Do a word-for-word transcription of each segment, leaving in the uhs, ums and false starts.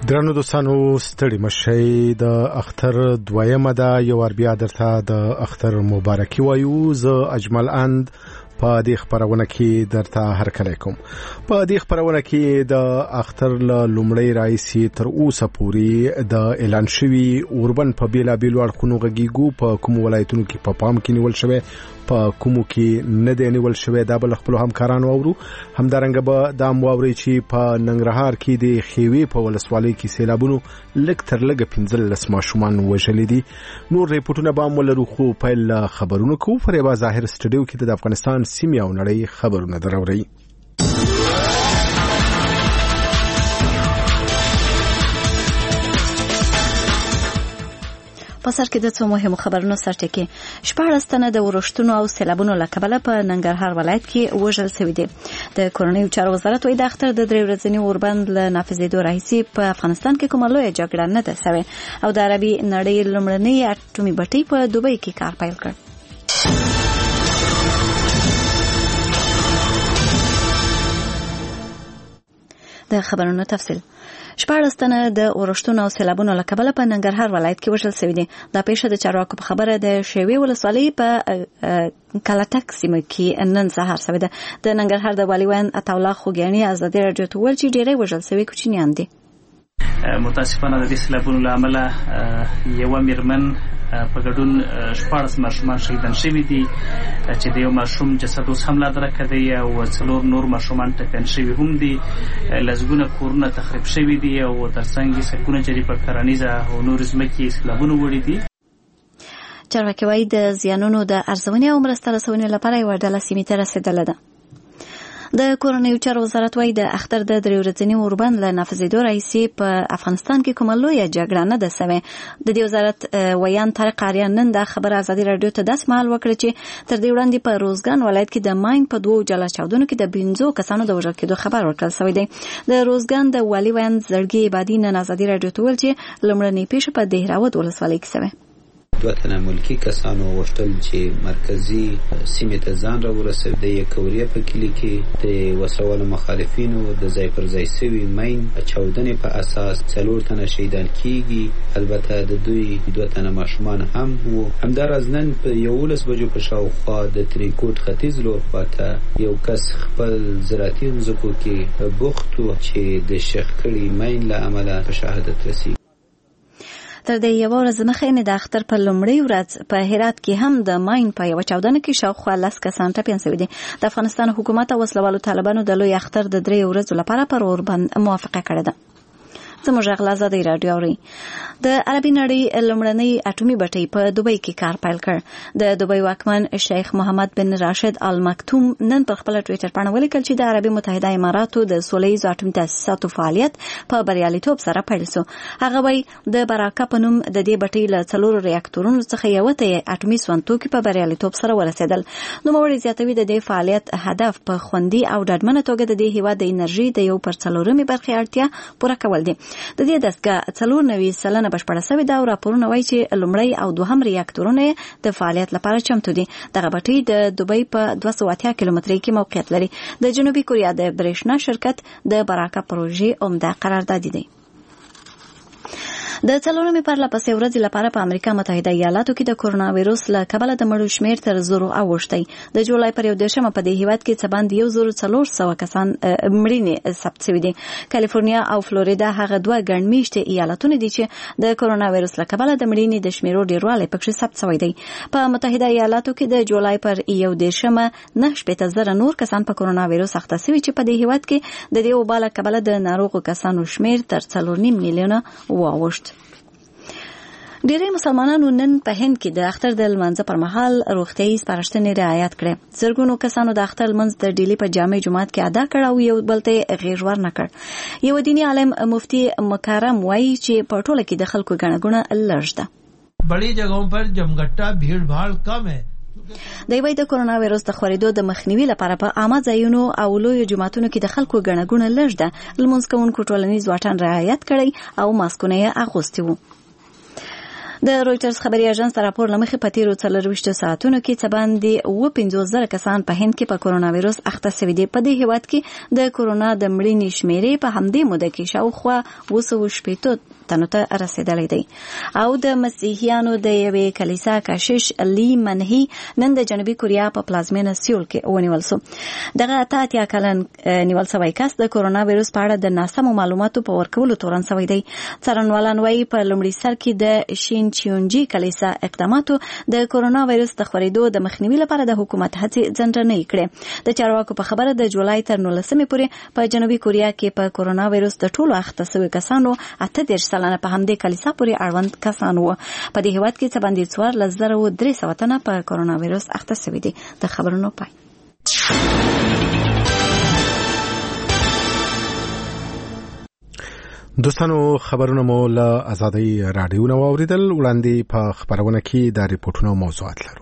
درنو دوستانو ستړي مشئ د اختر دویمه ده یو ور بیا درته د اختر مبارکي وایو. زه اجمل اند په دې خبرونه کې درته هرکلی کوم. په دې خبرونه کې د اختر له لومړۍ راځي تر اوسه پورې د اعلان شوی اوربن په بیلا بیل اړخونو غږیږو په کوم ولایتونو کې په پام کې نیول شوی په کومو کې نه دی نیول شوی دا بل خپل همکارانو اورو. همدارنګه به دا مواوري چې په ننګرهار کې د خیوي په ولسوالۍ کې سیلابونو لږ تر لږه پنځلس ماشومان وژلي دي. نور ریپورتونه به هم ولرو خو پیل خبرونه کوو. فریبا ظاهر سټډیو کې د افغانستان سیمې او نړۍ خبرونه دراوړي. په سر کې د څو مهمو خبرونو سرټکی. شپږ تنه د ورښتونو او سیلابونو له کبله په ننګرهار ولایت کې وژل شوي دي. د کورنیو چارو وزارت وايي د اختر د درې ورځني اوربند له نافذېدو راهیسې په افغانستان کې کومه لویه جګړه نه ده شوې او د عربي نړۍ لومړنۍ اټومي بټۍ په دوبۍ کې کار پیل کړ. د خبرونو تفصیل. شپږ تنه د ورښتونو او سیلابونو له کبله په ننګرهار ولایت کې وژل شوي دي. دا پیښه د چارواکو په خبره د شیوي ولسوالۍ په کلاتک سیمه کې نن سهار شوې ده. د ننګرهار د والي وین عطاالله خوګیاني ازادي راډیو ته وویل چې ډېری وژل شوي کوچنیان دي. متاسفانه د دې سیلابونو له امله یوه میرمن په ګډون شپاړس ماشومان شهیدان شوي دي چې د یو ماشوم جسد اوس هم لا درکه دی او څلور نور ماشومان ټپیان شوي هم دي. لسګونه کورونه تخریب شوي دي او ترڅنګ یې سلګونه جرې په کرنیزه او نورې ځمکې سیلابونه وړي دي. چارواکي وایي د زیانونو د ارزونې او مرسته رسونې لپاره یوه ډله سیمې ته رسېدلې ده. د کورنیو چارو وزارت وايي د اختر د درې ورځني اوربند له نافذېدو راهیسې په افغانستان کې کومه لویه جګړه نه ده شوې. د دې وزارت ویان طارق آریان نن دا خبره ازادي راډیو ته داسې مهال وکړه چې تر دې وړاندې په روزګان ولایت کې د ماین په دوو جلا چاودنو کې د پنځو کسانو د وژل کېدو خبر ورکړل شوی دی. د روزګان د والي وین زړګي عبادي نن ازادي راډیو ته وویل چې لومړنۍ پیښه په دهراوت ولسوالۍ کې شوې. دوه تنه ملکی کسانو غوښتل چې مرکزی سیمې ته ځان راورسوي. د یکوریا په کلي کې د وسوالو مخالفینو د ځای پر ځای سوي مین چاودنې په اساس څلور تنه شهیدان کیږي. البته د دوی دوه تنه ماشومان هم وو. همداراز نن په یولس بجو په شاوخوا د ترینکوټ ختیځ لور خواته یو کس خپل زراعتي ځمکو کې بوخت و چې د شخ کړي مین له امله په شهادت رسیږي. تر دې یو ورځ مخکې د اختر په لومړۍ ورځ په هرات کې هم د ماین په یو چاودنه کې شاوخوا لس کسان ټپیان شوي دي. د افغانستان حکومت او وسلوالو طالبانو د لوی اختر د درې ورځو لپاره پر اوربند موافقه کړې ده. زموږ غږ له ازادۍ راډیو اورئ. د عربي نړۍ لومړنۍ اټومي بټۍ په دوبۍ کې کار پیل کړ. د دوبۍ واکمن شیخ محمد بن راشد آل مکتوم نن پر خپل ټویټر باندې ولیکل چې د عربي متحده اماراتو د سولهییزو اټومي تاسیساتو فعالیت په بریالیتوب سره پیل شو. هغه وایي د براکه په نوم د دې بټۍ له څلورو ریاکټورونو څخه یوه ته اټومي سونتوکي په بریالیتوب سره ورسېدل. نوموړی زیاتوي د دې فعالیت هدف په خوندي او ډاډمنه توګه د دې هېواد د انرژي د یو پر څلورمې برخې اړتیا پوره کول دي. د دې دستګاه څلور نوي سلنه بشپړه شوې ده او راپورونه وایي چې لومړی او دوهم ریاکټورونه د فعالیت لپاره چمتو دي. دغه بټۍ د دوبۍ په دوه سوه اتیا کیلومترۍ کې موقعیت لري. د جنوبي کوریا د برېښنا شرکت د براکه پروژې عمده قراردادي دی. د څلورمې پرلهپسې ورځې لپاره په امریکا متحده ایالاتو کې د کورونا وایرس له کبله د مړو شمېر تر زرو اوښتی. د جولای پر یو دېرشمه په دې هېواد کې څه باندې یو زر څلور سوه کسان مړینې ثبت شوي دي. کالیفورنیا او فلوریدا هغه دوه ګڼ میشتې ایالتونه دي چې د کورونا وایرس له کبله د مړینې د شمېرو ډېروالی پکښې ثبت شوی دی. په متحده ایالاتو کې د جولای پر یو دېرشمه نهه شپېته زره نور کسان په کورونا وایرس اخته شوي چې په دې هېواد کې د دې وبا له کبله د ناروغو کسانو شمېر تر څلور نیم میلیونه واوښت. ډېری مسلمانانو نن په هند کې د اختر د لمانځه پر مهال روغتیايي سپارښتنې رعایت کړې. زرګونو کسانو د اختر لمونځ د ډیلي په جامع جومات کې ادا کړ او یو بل ته غیږ ورنه کړ. یو دیني عالم مفتی مکرم وایي چې په ټوله کې د خلکو ګڼه ګوڼه لږ ده. بڑی جگہوں پر جمگٹا بھیڑ بھاڑ کم ہے. د وای د کورونا وایرس د خورېدو د مخنیوي لپاره په عامه ځایونو او لویو جوماتونو کې د خلکو ګڼه ګوڼه لږ ده. لمونځ کوونکو ټولنیز واټن رعایت کړی او ماسکونه یې اغوستي وو. د رويټرز خبري اژانس راپور لمخې په تیرو څلرويشتو ساعتونو کې څه باندې اوه پنځوس زره کسان په هند کې په کورونا وایرس اخته شوي دي. په دې هیواد کې د کورونا د مړینې شمیرې په همدې موده کې شاوخوا اوه سوه شپېته تنو ته رسیدلی دی. او د مسیحیانو د یوې کلیسا کشیش لی منهي نن د جنوبي کوریا په پلازمینه سیول کې ونیول شو. دغه اته اتیا کلن نیول شوی کس د کورونا وایرس په اړه د ناسمو معلوماتو په ورکولو تورن شوی دی. څارنوالان وایي په لومړي سر کې د شین چیونجي کلیسا اقداماتو د کورونا وایرس د خپرېدو د مخنیوي لپاره د حکومت هڅې ځنډنۍ کړې. د چارواکو په خبره د جولای تر نولسمې پورې په جنوبي کوریا کې په کورونا وایرس د ټولو اخته شویو کسانو اته دېرش سلنه په همدې کلیسا پورې اړوند کسان وو. په دې هیواد کې څه باندې څوارلس زره و درې سوه تنه په کورونا وایرس اخته شوي دي. د خبرونو پای. دوستانو خبرونه مو له آزادۍ راډیو نه واوریدل. وړاندې په خبرونه کې د ریپورتونو موضوعات لرو.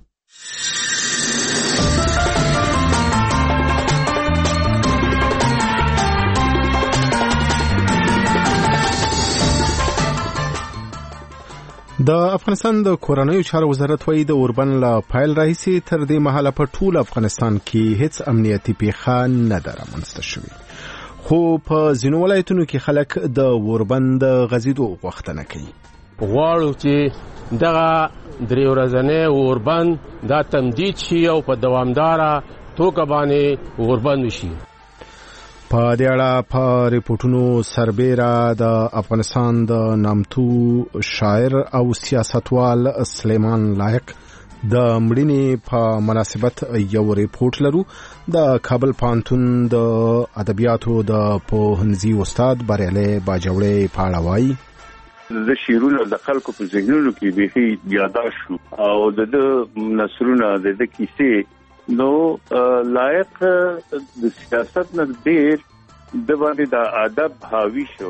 د افغانستان د کورنیو چارو وزارت وایي د اوربند له پیل راهیسې تر دې مهاله په ټول افغانستان کې هیڅ امنیتي پیښه نه ده رامنځته شوې، خو په ځینو ولایتونو کې خلک د اوربند د غځېدو غوښتنه کوي. غواړو چې دغه درې ورځنی اوربند دا تمدید شي او په دوامداره توګه باندې اوربند وشي. په دې اړه په ریپورتونو سربیره د افغانستان د نامتو شاعر او سیاستوال سلیمان لایق د مړینې په مناسبت یو ریپورت لرو. د کابل پوهنتون د ادبیاتو د پوهنځي استاد بریالي باجوړی په اړه وایي د شعرونو د خلکو په ذهنونو کې بیخي یاداش شو او د نثرونه د کیسې نو لایق د سیاست نه ډیر د باندې د ادب حاوی شو.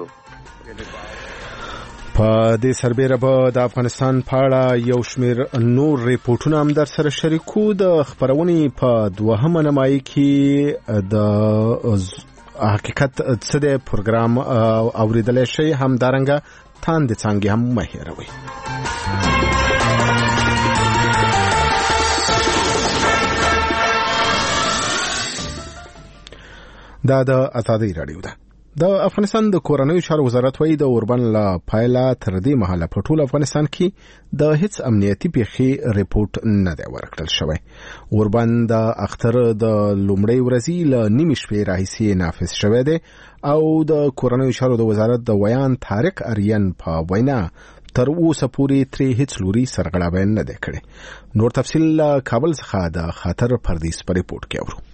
په دې سربیره به د افغانستان په اړه یو شمیر نور ریپورتونه هم در سره شریکو. د خبرونې په دوهمه نمایي کې د حقیقت څه د پروګرام اوریدلی شي، همدارنګه تاند څانګې هم مه هېروئ. دا د آزادۍ راډیو ده. د افغانستان د کورنیو چارو وزارت وایي د اوربند له پایله تر دې مهاله په ټول افغانستان کې د هیڅ امنیتي پیښې ریپورت نه دی ورکړل شوی. اوربند د اختر د لومړۍ ورځې له نیمې شپې راهیسې نافذ شوی دی او د کورنیو چارو د وزارت د ویان طارق اریان په وینا تر اوسه پورې ترې هیڅ لوري سرغړاوی نه دی کړی. نور تفصیل له کابل څخه د خاطر پردیس په ریپورت کې اورو.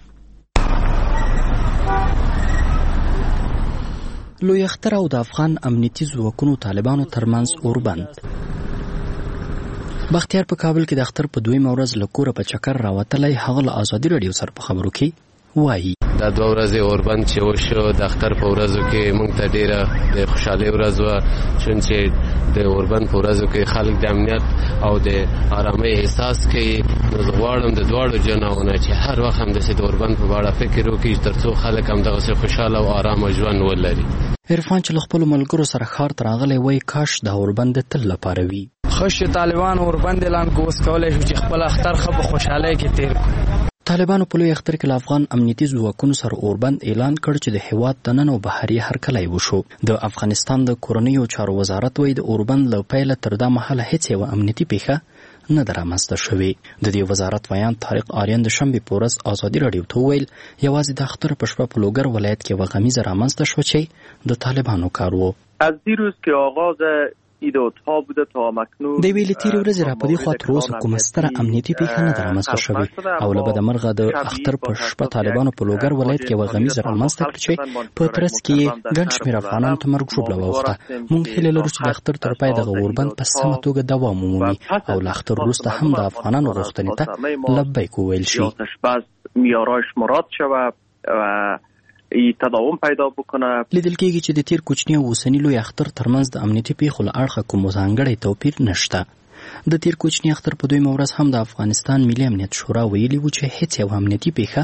لوی اختر او د افغان امنیتي ځواکونو طالبانو ترمنځ اوربند. بختیار په کابل کې د اختر په دویمه ورځ له کوره په چکر راوتلی، هغه له ازادي راډیو سره په خبرو کې وایي دا دوه ورځې اوربند چې وشو د اختر په ورځو کې موږ ته ډېره د خوشحالۍ ورځ وه، چون چې د اوربند په ورځو کې خلک د امنیت او د آرامۍ احساس کوي. نو زه غواړم د دواړو جناحونه چې هر وخت همداسې د اوربند په اړه فکر وکړي تر څو خلک همدغسې خوشحاله او آرامه ژوند ولري. عرفان چې له خپلو ملګرو سره ښار ته راغلی وایي کاش د اوربند د تل لپاره وي. خوش طالبان اوربند اعلان کو اوس کولی شو چې خپل اختر ښه په خوشحالۍ کې تیر کړو. طالبانو په لوی اختر کې له افغان امنیتي ځواکونو سره اوربند اعلان کړ چې د هیواد دننه او بهري هرکلی وشو. د افغانستان د کورنیو چارو وزارت وایي د اوربند له پیله تر دا مهاله هیڅ یوه امنیتي پیښه نه ده رامنځته شوې. د دې وزارت ویان طارق آریان د شنبې په ورځ ازادي راډیو ته وویل یوازې د اختر په شپه په لوګر ولایت کې یوه غمیزه رامنځته شوه چې د طالبانو کار و. از دیروز که آغاز ایدادها بوده تا مکنون د یوې له تېرې ورځې را په دې خوا تر اوسه کومه ستره امنیتي پیښه نه ده رامنځته شوې او له بده مرغه د اختر په شپه طالبانو په لوګر ولایت کې یوه غمیزه رامنځته کړه چې په ترڅ کې یې ګڼ شمېر افغانانو ته مرګ ژوبله واوښته. موږ هیله لرو چې د اختر تر پای دغه اوربند په سمه توګه دوام ومومي او له اختر وروسته هم د افغانانو غوښتنې ته لبیک وویل شي. معیارش مراد شود و تداوم پیدا بکنه. لیدل کېږي چې د تیر کوچني او اوسني لوی اختر ترمنځ د امنیتي پیښو له اړخه کوم ځانګړی توپیر نشته. د تیر کوچني اختر په دویمه ورځ هم د افغانستان ملي امنیت شورا ویلي و چې هیڅ یوه امنیتي پیښه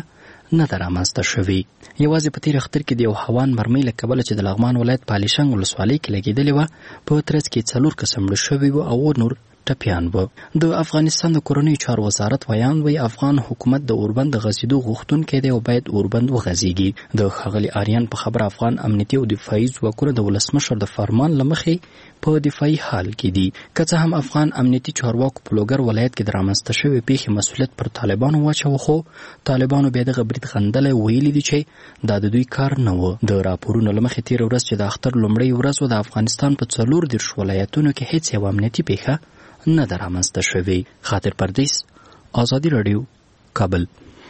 نه ده رامنځته شوې. یوازې په تېر اختر کې د یو هوان مرمۍ له کبله چې د لغمان ولایت په الیشنګ ولسوالۍ کې لګېدلې وه په ترڅ کې څلور کسه مړه شوي وو او نور ټپیان وو. د افغانستان د کورنیو چارو وزارت ویان وی افغان حکومت د اوربند د غځېدو غوښتونکی دی او باید اوربند وغځېږي. د ښاغلي آریان په خبره افغان امنیتي او دفاعي ځواکونه د ولسمشر د فرمان له مخې په دفاعي حال کې دي. که څه هم افغان امنیتي چارواکو په لوګر ولایت کې د رامنځته شوې پیښې مسؤلیت پر طالبانو واچوه، خو طالبانو بیا دغه برید غندلی ویلي دي چې دا د دوی کار نه و. د راپورونو له مخې تېره ورځ چې د اختر لومړۍ ورځ وه د افغانستان په څلور دېرش ولایتونو کې هېڅ یوه امنیتي پیښه نه ده رامنځته شوې. خاطر پردیس، ازادي راډیو، کابل.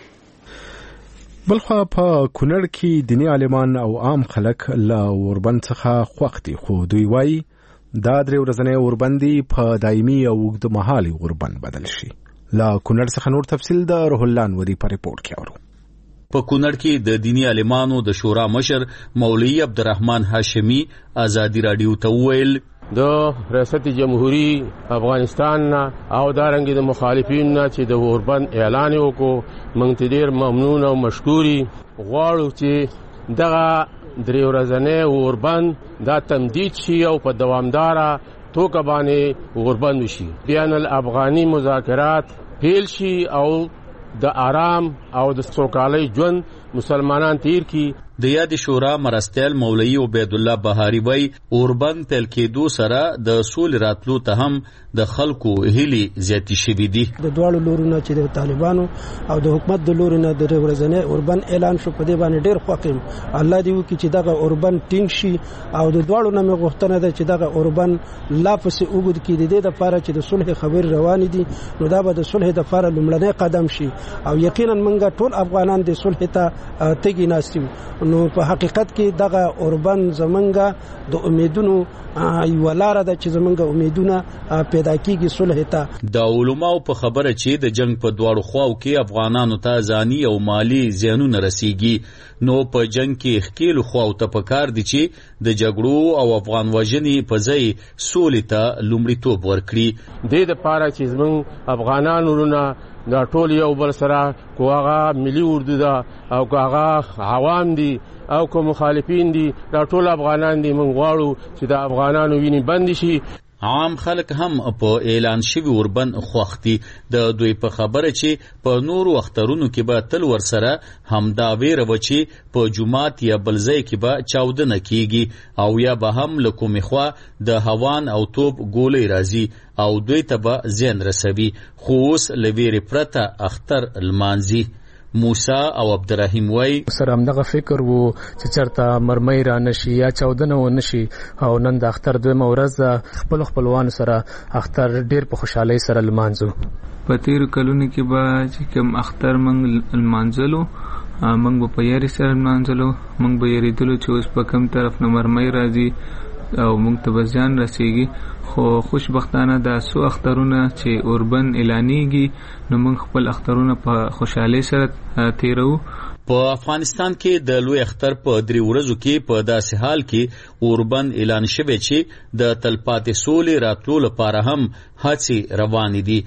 بلخوا په کونړ کې دیني عالمان او عام خلک له اوربند څخه خوښ دي، خو دوی وایي دا درې ورځنی اوربند په دایمي او اوږدمهالي اوربند بدل شي. له کونړ څخه نور تفصیل د روح الله انوري په ریپورټ کې اورو. په کونړ کې د دیني عالمانو د شورا مشر مولوي عبدالرحمن هاشمي ازادي راډیو ته وویل د ریاست جمهوریت افغانستان نه او دارنګ د مخالفین نه چې د اوربند اعلان وکړو، موږ ته ډېر ممنون او مشکوري غواړو چې دغه درې ورځنی اوربند دا تمدید شي او په دوامداره توګه باندې اوربند وشي. بین الافغاني مذاکرات پیل شي او د آرام او د سوکالۍ ژوند مسلمانان تیر کی. د یاد شورا مرستیال مولوی عبید الله بهاری وای اوربند پیل کېدو سره د سول راتلو ته هم د خلکو هلي زیاتی شوي دي. د دوړو لورونه چې د طالبانو او د حکومت د لورونه د ورځنی اوربند اعلان شو، په دې باندې ډېر خوښ یم. الله دې وکړي چې دغه اوربند ټینګ شي او د دوړو نه مې غوښتنه ده چې دغه اوربند لا پسې اوږد کړي. د دې دپاره چې د صلح خبرې روانې دي نو دا به د صلح دپاره لومړنی قدم شي او یقینا موږ ټول افغانان د صلح ته تږي ناست یو. نو په حقیقت کې دغه اوربند زمونږ د امیدونو یوه لاره ده چې زمونږ امیدونه پیدا کیږي صلح ته. د علماو په خبره چې د جنگ په دواړو خواو کې افغانانو ته ځاني او مالی زیانونه رسیږي، نو په جنگ کې ښکیلو خواو ته پکار دي چې د جګړو او افغان وژنې په ځای سولې ته لومړیتوب ورکړي. دې دپاره چې زمونږ افغانان ورونه دا ټول یو بل سره کو هغه ملي اردو ده او که هغه عوام دي او که مخالفین دي، دا ټول افغانان دي. موږ غواړو چې د افغانانو وینې بند شي. عام خلک هم په اعلان شوي اوربند خوښ دي. د دوی په خبره چې په نورو اخترونو کې به تل ورسره همدا ویره وه چې په جومات یا بل ځای کې به چاودنه کیږي او یا به هم له کومې خوا د هوان او توپ ګولۍ راځي او دوی ته به زیان رسوي، خو اوس له ویرې پرته اختر لمانځي. موسی او عبدالرحیم وای سره همدغه فکر وو چې چرته مرمۍ را نشي یا چاودنه و نشي او نن د اختر دویمه ورځ خپل خپلوانو سره اختر ډیر په خوشحالۍ سره لمانځو. په تیرو کلونو کې به چې کوم اختر موږ لمانځلو موږ به په یاري سره لمانځلو، موږ به یریدلو چې اوس په کوم طرف نه مرمۍ راځي او موږ ته به زیان رسیږي. خو خوشبختانه دا څو اخترونه چې اوربند اعلانیږي نو موږ خپل اخترونه په خوشحالۍ سره تیرو. په افغانستان کې د لوی اختر په درې ورځو کې په داسې حال کې اوربند اعلان شوی چې د تلپاتې سولې راتلو لپاره هم هڅې روانې دي.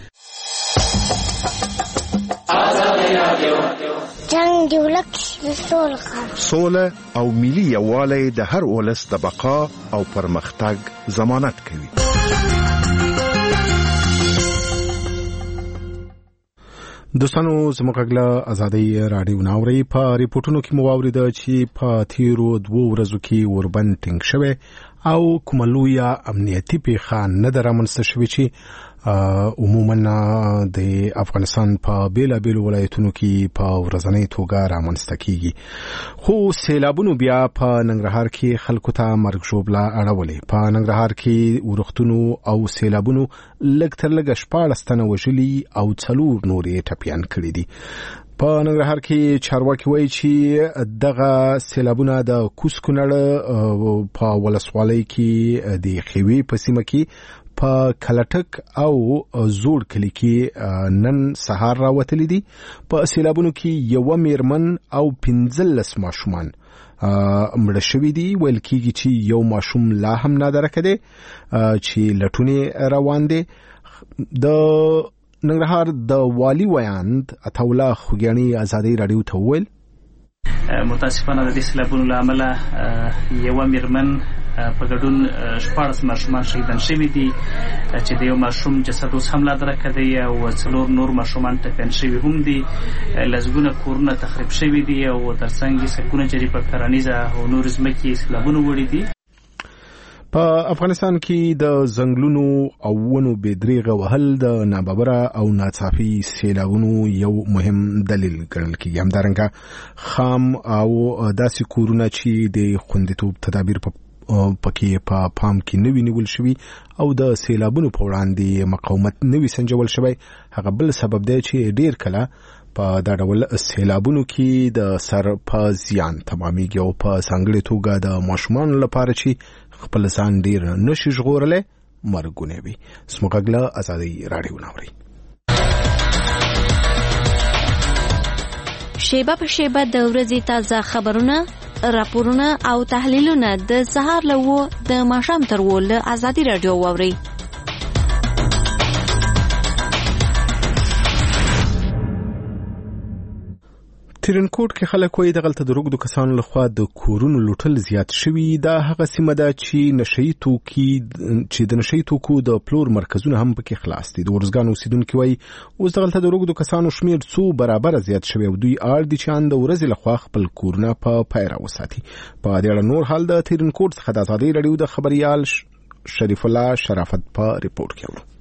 جنگ دی ولک سول خام سوله او ملي یووالی د هر ولس د بقا او پرمختګ ضمانت کوي. دوستانو زموږ غږ ازادي راډیو ناوړي په ریپورتونو کې مو واوریده چې په تیرو دوو ورځو کې اوربند ټینګ شوی او کومه لویه امنیتي پیښه نه ده رامنځته شوې چې عموما د افغانستان په بیلابیلو ولایتونو کې په ورځنۍ توګه رامنځته کیږي. خو سیلابونو بیا په ننګرهار کې خلکو ته مرګ ژوبله اړولې. په ننګرهار کې ورښتونو او سیلابونو لږ تر لږه شپاړس تنه وژلي او څلور نور یې ټپیان کړي دي. په ننګرهار کې چارواکي وایي چې دغه سیلابونه د کوز کونړ په ولسوالۍ کې د خیوي په سیمه کې په کلټک او زوړ کلی کې نن سهار راوتلي دي. په سیلابونو کې یو میرمن او پنځلس ماشومان مړه شوي دي. ویل کېږي چې یو ماشوم لا هم نادرکه دی چې لټونې روان دي. د ننګرهار د والی ویاند عطاالله خوګیاڼي ازادي راډیو ته وویل متاسفانه د دې سیلابونو له امله یوه میرمن په ګډون شپاړس ماشومان شهیدان شوي دي چې د یو ماشوم جسد اوس هم لا درکه دی او څلور نور ماشومان ټپیان شوي هم دي. لسګونه کورونه تخریب شوي دي او ترڅنګ یې سلګونه جریبه کرنیزه او نور ځمکې سیلابونو وړي دي. په افغانستان کې د ځنګلونو او ونو بېدریغه وهل د ناببره او ناڅاپي سیلابونو یو مهم دلیل ګڼل کېږي. همدارنګه خام او داسې کورونه چې د خوندیتوب تدابیر پکې په پام کې نوي نیول شوي او د سیلابونو په وړاندې مقاومت نوي سنجول شوی هغه بل سبب دی چې ډیر کله په دا ډول سیلابونو کې د سر په زیان تمامېږي او په ځانګړې توګه د ماشومانو لپاره چې خپل ځان ډیر نشي ژغورلی مرګونه وي. سموږ له ازادي راډیو ناوري شیبه په شیبه د ورځې تازه خبرونه، راپورونه او تحلیلونه د سهار له و د ماښام تر و له ازادي راډیو واوري. ترینکوټ کې خلک وایي دغلته د روږدو کسانو لخوا د کورونو لوټل زیات شوي. دا هغه سیمه ده چې نشهیي توکي چې د نشهیي توکو د پلور مرکزونه هم پکې خلاص دي. د ورزګان اوسیدونکي وایي اوس دغلته د روږدو کسانو شمیر څو برابره زیات شوی او دوی اړ دي چې ان د ورځې لخوا خپل کورونه په پیره وساتي. په دې اړه نور حال د ترینکوټ څخه د ازادي راډیو د خبريال شریف الله شرافت په ریپورت کې ورو.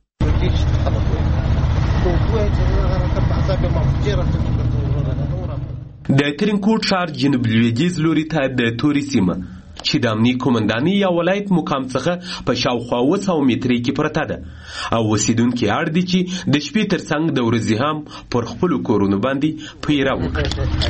د ترینکوټ ښار جنوب لویدیځ لوري ته د تورې سیمه چې د امنیې قومندانۍ یا ولایت مقام څخه په شاوخوا اوه سوه مترۍ کې پرته ده او اوسیدونکي اړ دي چې د شپې تر څنګ د ورځې هم پر خپلو کورونو باندې پیره وکړي.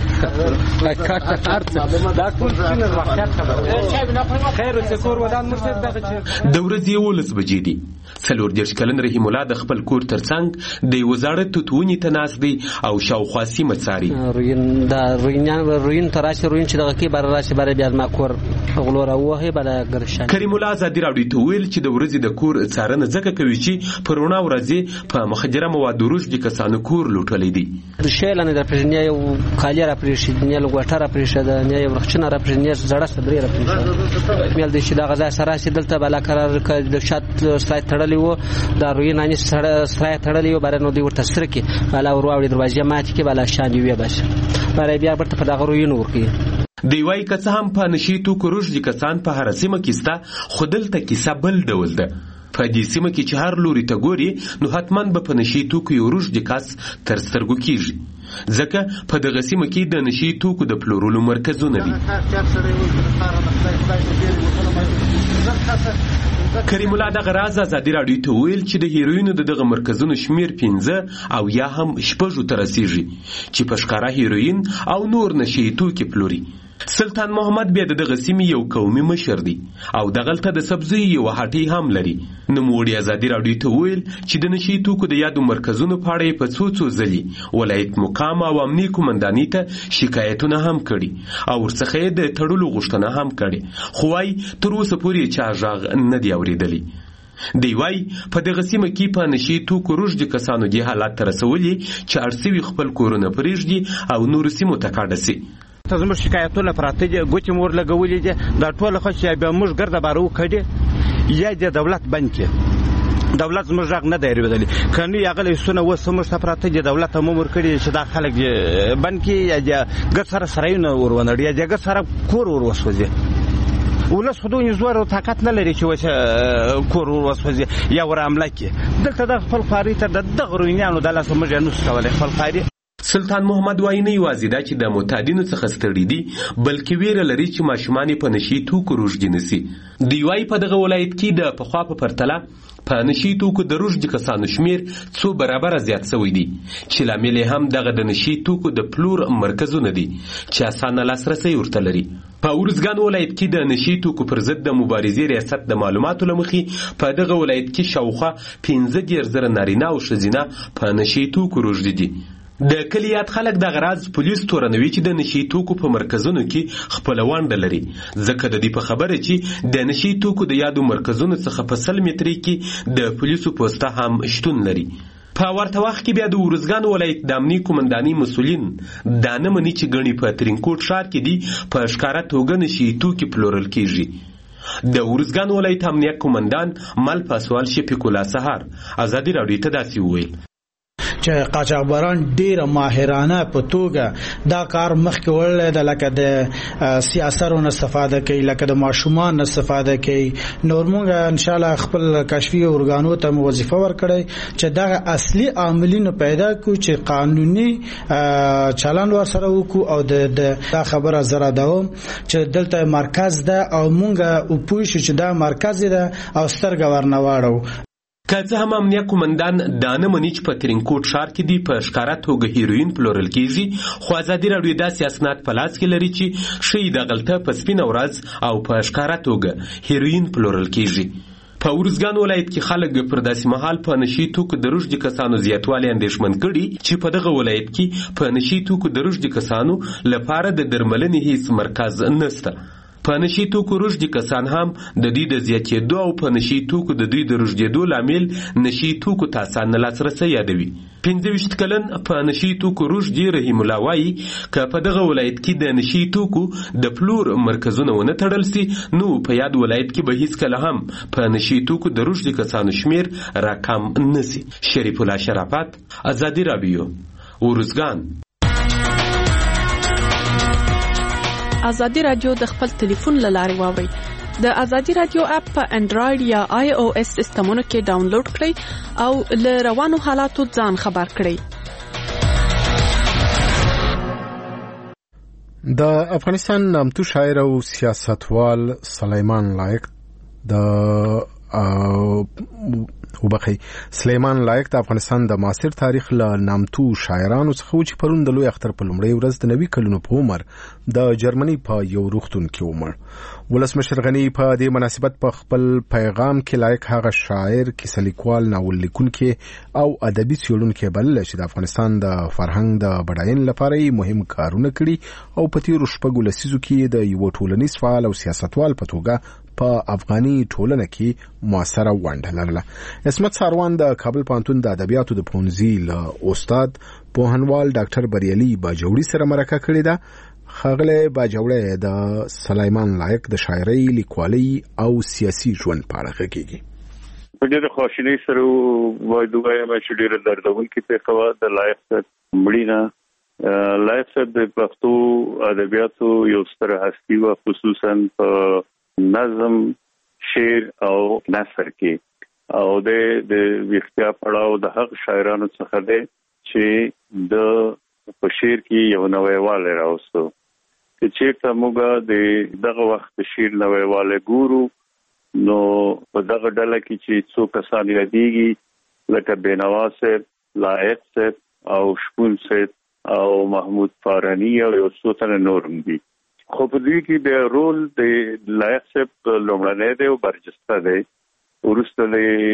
د ورځې یولس بجې دي. څلور دېرش کلن رحیم الله د خپل کور تر څنګ د یوه زاړه توت ونې ته ناست دی او شاوخوا سیمه څاري. روین ته راشي، روین چې دغه کې بره راشي بره بیا زما کور غلو راوهي بله ګرشن. کریم الله ازادي راډیو ته ویل چې د ورځې د کور څارنه ځکه کوي چې په رڼا ورځې په مخدره موادو روږدي کسانو کور لوټلی دی. شی لاندې راپرېږدي، نه یو کالي راپرېښي، نه لګوټه راپرېښده، نه یو رخچنه راپرېښي، نه زړه صدرې راپرېښي. میل دی چې دغه ځای سره راشي دلته بالا قرار که د شات سلای تړلی و دا روینانې سلای تړلی و باره نو دوی ورته سره کړي بالا ور واوړي دروازې ماتې کړي بالا شاندې ویې باسي باره بیا برته په دغه روینو ورکوي. دی وایي که څه هم په نشي توکو روږدي کسان په هره سیمه کې سته خو دلته کیسه بل ډول ده. په دې سیمه کې چې هر لوري ته ګوري نو حتما به په نشي توکو یو روږدي کس تر سترګو کېږي ځکه په دغه سیمه کې د نشي توکو د پلورلو مرکزونه دي. کریم الله دغه راز ازادي راډیو ته ویل چې د هیروینو د دغه مرکزونو شمیر پنځه او یا هم شپږو ته رسیږي چې په ښکاره هیروین او نور نشي توکي پلوري. سلطان محمد بیا د دغه سیمې یو قومي مشر دی او دغلته د سبزیو یوه هټۍ هم لري. نوموړي ازادي راډیو ته ویل چې د نشي توکو د یادو مرکزونو په اړه یې په څو څو ځلې ولایت مقام او امنیې قومندانۍ ته شکایتونه هم کړي او ورڅخه یې د تړلو غوښتنه هم کړې خو وایي تر اوسه پورې چا غږ نه دی اورېدلی. دی وایي په دغه سیمه کې په نشي توکو روږدي کسانو دې حالات ته رسولي چې اړ سوي خپل کورونه پرېږدي او نورو سیمو ته کډه سي. ته زموږ شکایتونه پراته دي، ګوتې مو ورلګولې دي، دا ټوله خو چې بیا موږ ګرده باره وکړي یا د دولت بند کړي. دولت زموږ غږ نه دی اورېدلی. که نه هغه لیستونه اوس موږ ته پراته دي، دولت هم امر کړي چې دا خلک بند کړي یا د ګډ سره سرایونه ور ونړي یا د ګډ سره کور ور وسوځي. ولس خو دوی زور او طاقت نه لري چې وسه کور ور وسوځي یا ور حمله کړي. دلته د خپل خواري ته د دغه روینیانو د لاسه موږ نه شو کولی خپل خواري. سلطان محمد وایي نه یوازې دا چې د معتادینو څخه ستړي دي بلکې ویره لري چې ماشومان په نشي توکو روږدي نسي. دی وایي په دغه ولایت کې د پخوا په پرتله په نشي توکو د روږدي کسانو شمیر څو برابره زیات شوی دی چې لامل هم دغه د نشي توکو د پلور مرکزونه دي چې اسانه لاسرسی ورته لري. په ورزګان ولایت کې د نشي توکو پر ضد د مبارزې ریاست د معلوماتو له مخې په دغه ولایت کې شاوخوا پنځه دېرش زره نارینه او ښځینه په نشي توکو روږدي دي. د کلیات خلک د غراز پولیس تورنوي چې د نشي توکو په مرکزونو کې خپل ونډه لري ځکه د دې په خبره چې د نشي توکو د یادو مرکزونو څخه په سل مترۍ کې د پولیسو پوسټه هم شتون لري. په ورته وخت کې بیا د ارزګان ولایت د امنیه قومندانۍ مسؤلین دا نه مني چې ګڼې په ترینکوټ ښار کې دي په ښکاره توګه نشي توکي پلورل کیږي. د ارزګان ولایت امنیه قومندان مل پاسوال شفیق الله سهار ازادي راډیو ته داسې وویل چې قاچاقبران ډیره ماهرانه په توګه دا کار مخکې وړلی ده، لکه د سیاسرو نه استفاده کوي، لکه د ماشومان نه استفاده کوي. نور موږ انشاءالله خپل کشفي ارګانو ته وظیفه ورکړی چې دغه اصلي عاملینو پیدا کړو چې قانوني چلند ورسره وکړو او د دا خبره زره دوم چې دلته مرکز ده او موږ وپوه شو چې دا مرکز ده او سترګه ورنه واړو. که څه هم امنیه قومندان دا نه مني چې په ترینکوټ ښار کې دي په ښکاره توګه هیروین پلورل کیږي، خو ازادي راډیو داسې اسناد په لاس کې لري چې ښیي دغلته په سپینه ورځ او په ښکاره توګه هیروین پلورل کیږي. په ارزګان ولایت کې خلک پر داسې مهال په نشي توکو د رشد کسانو زیاتوالی اندېښمن کړي چې په دغه ولایت کې په نشي توکو د رشد کسانو لپاره د درملنې هیڅ مرکز نشته. په نشي توکو رشدي کسان هم د دوی د زیاتېدو او په نشي توکو د دوی د رشدېدو لامل نشي توکو ته اسانه لاسرسی یادوي. پنځه ویشت کلن په نشي توکو رشدي رحیم الله وایي که په دغه ولایت کې د نشي توکو د پلور مرکزونه ونه تړل سي نو په یاد ولایت کې به هیڅکله هم په نشي توکو د رشدي کسانو شمیر راکم نسي. شریف الله شرافت، ازادي راډیو، ارزګان. ازادي راډیو د خپل ټلیفون له لارې واورئ. د ازادي راډیو اپ په انډراید یا آی او اس سیسټمونو کې ډاونلوډ کړئ او له روانو حالاتو ځان خبر کړئ. د افغانستان نامتو شاعر او سیاستوال سلیمان لایق د وبخي سلیمان لایق د افغانستان د معاصر تاریخ له نامتو شاعرانو څخه و چې پرون د لوی اختر په لومړۍ ورځ د نوي کلونو په عمر د جرمني په یو روغتون کې ومړ. ولسمشر غنی په دې مناسبت په خپل پیغام کې لایق هغه شاعر، کیسه لیکوال، ناول لیکونکی او ادبي څېړونکی بللی چې د افغانستان د فرهنګ د بډاینې لپاره یې مهم کارونه کړي او په تېرو شپږو لسیزو کې د یوه ټولنیز فعال او سیاستوال په توګه په افغاني ټولنه کې موثره ونډه لرله. عصمت ساروان د کابل پوهنتون د ادبیاتو د پوهنځي له استاد پوهنوال ډاکټر بریالي باجوړي سره مرکه کړې ده. ښاغلی باجوړی د سلیمان لایق د شاعرۍ، لیکوالۍ او سیاسي ژوند په اړه غږیږي. په ډېره خواشینۍ سره باید ووایم چې ډېره دردونکې پېښه وه د لایق صاحب مړینه. لایق صاحب د پښتو ادبیاتو یو ستره هستي وه، خصوصا په نظم، شعر او نثر کې، او د ویښتیا پړاو د هغه شاعرانو څخه دی چې د په شعر کې یو نویوالی راوستو. که چېرته موږ د دغه وخت د شعر نویوالی ګورو نو په دغه ډله کې چې څو کسان یادېږي لکه بینوا صاحب، لایق صاحب او شپون صاحب او محمود فاراني او یو څو تنه نور هم دي. خو په دوی کې د رول د لایق صاحب لومړنی دی او برجسته دی، وروسته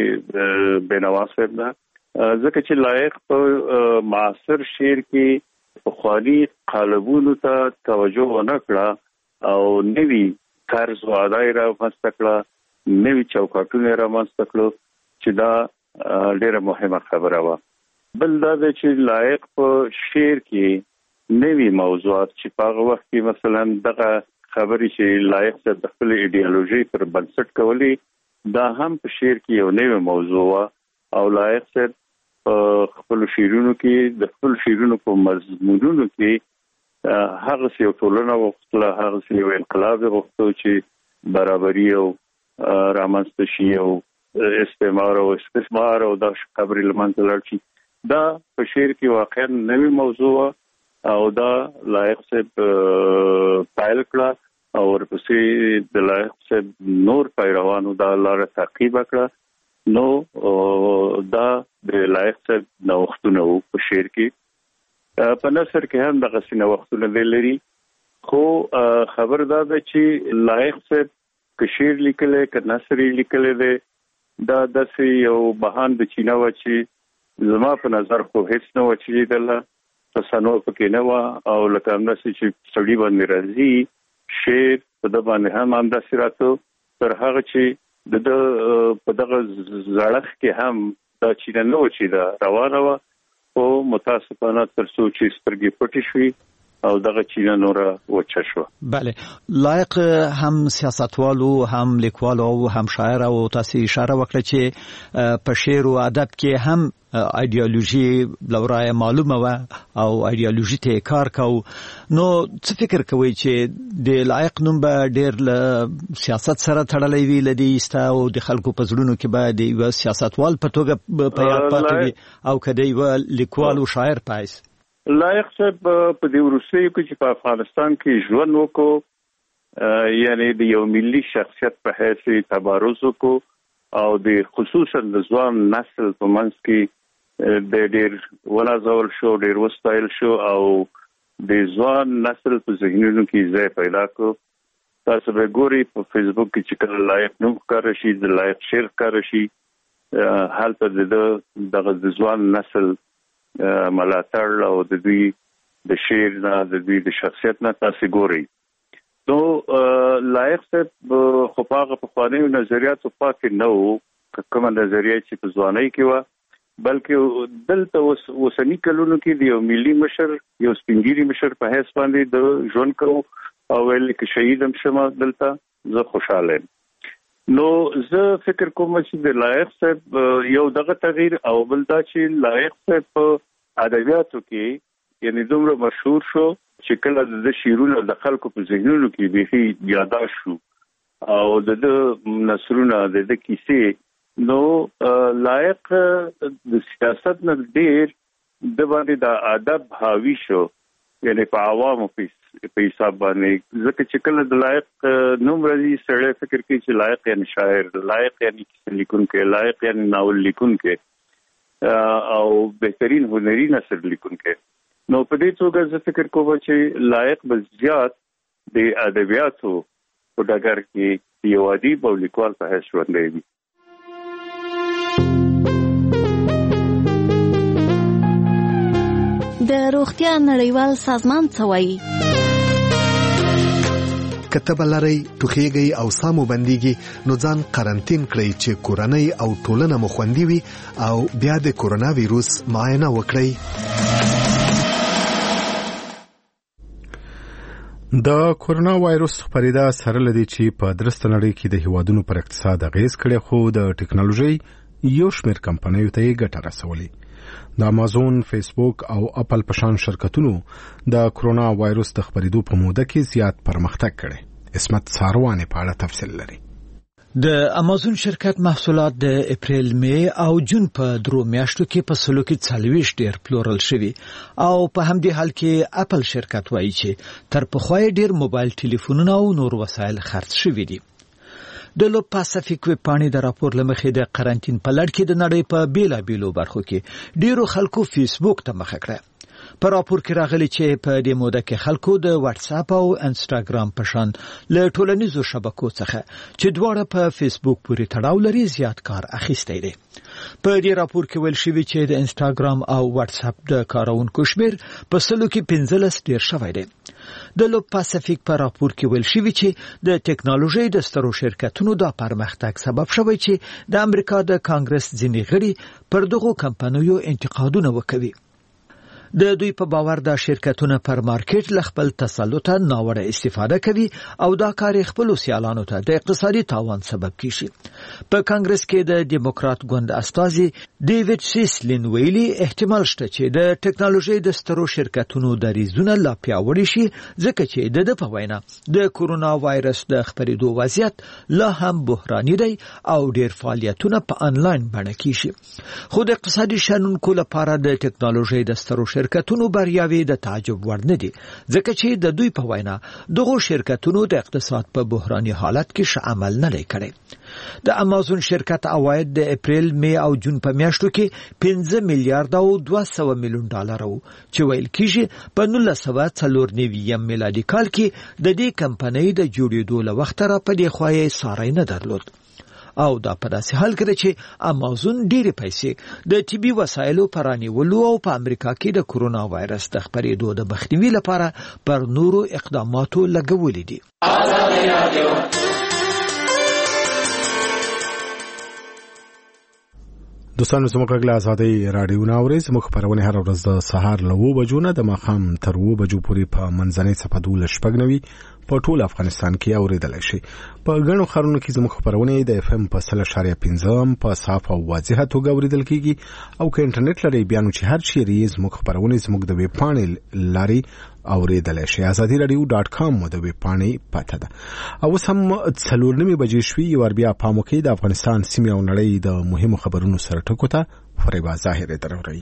د بینوا صاحب نه، ځکه چې لایق په معاصر شعر کې پخواني قالبونو ته توجه ونه کړه او نوي طرز و ادا یې رامنځته کړه، نوي چوکاټونه یې رامنځته کړو چې دا ډېره مهمه خبره وه. بل دا دی چې لایق په شعر کې نوي موضوعات چې په هغه وخت کې مثلا دغه خبرې چې لایق صاحب د خپل ایډیالوژي پر بنسټ کولې، دا هم په شعر کې یو نوی موضوع وه او لایق صاحب په خپل شعرونو کې د خپل شعرونو په مضمونونو کې هغه یو ټولنه غوښتله، هغه یو انقلاب غوښتو چې برابري او رامنځته شي او استعمار او استثمار او دا خبرې له منځه لاړ شي. دا په شعر کې واقعا نوی موضوع وه او دا لایق صاحب پایل کړه او ورپسې د لایق صاحب نور پیروانو دا لاره تعقیب کړه. نو دا د لایق صاحب نوښتونه وو په شعر کې. په نثر کې هم دغسې نوښتونه دی لري، خو خبر دا ده چې لایق صاحب که شعر لیکلی که نثر یې لیکلی دی، دا داسې یو بهان د چینه وه چې زما په نظر خو هېڅ نه وه چې لیدله، تصنع پکې نه وه او لکه همداسې چې سړي باندې راځي شعر په ده باندې هم همداسې راته، تر هغه چې د ده په دغه زړښت کې هم دا چې نه و چې دا روانه و او متاسفانه تر څو چې سترګې پټې شوې او دغه چینه نوره وچه شو. بله لایق هم سیاستوالو هم لیکوالو او هم شاعر او تاسو اشاره وکړه چې په شعر او ادب کې هم ایدئولوژي لورای معلومه و او ایدئولوژي ته کار کو. نو څه فکر کوي چې د لایق نوم به ډیر له سیاست سره تړلې وي لدی استا او د خلکو په زړونو کې به د یو سیاستوال په توګه په یاد پاتې وي او کدی یو لیکوال او شاعر پایس؟ لایق صاحب په دې وروستیو کې چې په افغانستان کې ژوند وکړو یعنی د یو ملي شخصیت په حیث تبارز وکړو او د خصوصا د ځوان نسل په منځ کې د ډېر ونازول شو ډېر وستایل شو او د ځوان نسل په ذهنونو کې ځای پیدا کړو. تاسو به ګورئ په فیسبوک کې چې کله لایق نوم ښکاره شي د لایق شعر ښکاره شي هلته د دغه د ځوان نسل ملاتړ او د دوی د شعر نه د دوی د شخصیت نه تاسو ګورئ. نو لایق صاحب خو هغه په خوانیو نظریاتو پاتې نه وو کومه نظریه چې په ځوانۍ کې وه بلکې دلته اوسني کلونو کې د یو ملي مشر یو سپینګیري مشر په حیث باندې د ژوند کوو او ویل کې شهید هم شم دلته زه خوشاله یم. نو زه فکر کوم چې د لایق صاحب یو دغه تغییر او بل دا چې لایق صاحب په ادبیاتو کې یعنی دومره مشهور شو چې کله د شعرونو د خلکو په ذهنونو کې بیخي یاداش شو او د نثرونه د کیسې نو لایق د سیاست نه ډېر د باندې د ادب حاوی شو یعنی په عوامو په حساب باندې ځکه چې کله د لایق نوم راځي سړی فکر کوي چې لایق یعنی شاعر لایق یعنی کیسه لیکونکی لایق یعنی ناول لیکونکی او بهترین هنري نثر لیکونکی. نو په دې توګه زه فکر کوم چې لایق به زیات د ادبیاتو په ډګر کې یو ادیب او لیکوال په حیث ژوندی وي. د روغتیا نړیوال سازمان څه وایي؟ کته بلری ټوخیږي او سامو بنديږي نو ځان قرنټین کړئ چې کورنۍ او ټولنه مو خوندي وي او بیا د کورونا وایروس معاینه وکړئ. د کورونا وایروس خپریدا سره لدی چې په درسته نړۍ کې د هیوادونو پر اقتصاد اغیز کړي خو د ټکنالوژي یو شمېر کمپنیو ته ګټه رسولي. د امازون، فیسبوک او اپل په شان شرکتونو د کورونا وایروس د خپریدو په موده کې زیات پرمختګ کړي. اسمت ساروان په اړه تفصیل لري. د امازون شرکت محصولات د اپریل، می او جون په درو میاشتو کې په سلو کې څلويش ډیر پلورل شوی او په همدې حال کې اپل شرکت وایي چې تر پخوا ډیر موبایل ټلیفونونه او نور وسایل خرڅ شوي دي. د لو پاسفیک ویب پاڼې د راپور لمخې د قرنټین په لړ کې د نړۍ په بیلا بیلو برخو کې ډیرو خلکو فیسبوک ته مخه کړه. په راپور کې راغلي چې په دې موده کې خلکو د واتس اپ او انستګرام په شان له ټولنیزو شبکو څخه چې دواړه په فیسبوک پورې تړاو لري زیات کار اخیستی دی. په دې راپور کې ویل شوی چې د انستګرام او واتس اپ د کارونکو شمیر په سلو کې پنځلس ډیر شوی دی. د لو پاسفیک په راپور کې ویل شوی چې د ټکنالوژي د سترو شرکتونو د پرمختګ سبب شوی چې د امریکا د کانګرس ځینې غړي پر دغو کمپنیو انتقادونه وکوي. د دوی په باور دا شرکتونه پر مارکیټ ل خپل تسلط ناوړه استفاده کوي او دا کار خپل سیالانو ته د اقتصادي تاوان سبب کیږي. په کانګرس کې د ډیموکرات ګوند استازي ډیوډ سیسلین ویلي احتمال شته چې د ټکنالوژي د سترو شرکتونو د ریزونه لا پیاوړي شي ځکه چې د په وینا د کورونا وایرس د خپرېدو وضعیت لا هم بحراني دی او ډیر فعالیتونه په انلاین بڼه کیږي. خو د اقتصادي شنونکو لپاره د ټکنالوژي د سترو شرکتونو بریاوي د تعجب وړ نه دي ځکه چې د دوی په وینا دغه شرکتونو د اقتصاد په بحراني حالت کې ش عمل نه لري. د امازون شرکت عواید د اپریل، می او جون په میاشتو کې پنځه میلیارډ او دوه سوه میلیون ډالر وو چې ویل کیږي په نولس سوه څلور نوي میلادي کال کې د دې کمپنۍ د جوړېدو له وخت را په دې خوای ساري نه درلود. او دا په داسې حال کې چې امازون ډېرې پیسې د طبي وسایلو پرانیولو او په امریکا کې د کورونا وایرس د خپرېدو د مخنیوي لپاره پر نورو اقداماتو لګولې دي. دوستانو زموږ غږ له آزادۍ راډیو نه اورئ. زموږ خپرونې هره ورځ د سهار له اوه بجو نه د ماښام تر اوه بجو پورې په منځنۍ څپه دولس شپږ نوي په ټول افغانستان کې اورېدلی شي. په ګڼو ښارونو کې زموږ خپرونې د اف ام په سل اشاریه پنځه په صاف او واضحه توګه اورېدل کېږي، او که انټرنیټ لرئ بیا نو چې هر چیرې یې زموږ خپرونې زموږ د ویب پاڼې لارې اورېدلی شي. ازادي راډیو ډاټ کام مو د ویب پاڼې پته ده. او اوس هم څلور نیمې بجې شوي. یو وار بیا پام وکړئ د افغانستان سیمې او نړۍ د مهمو خبرونو سره ټکو ته فریبا ظاهر دروي.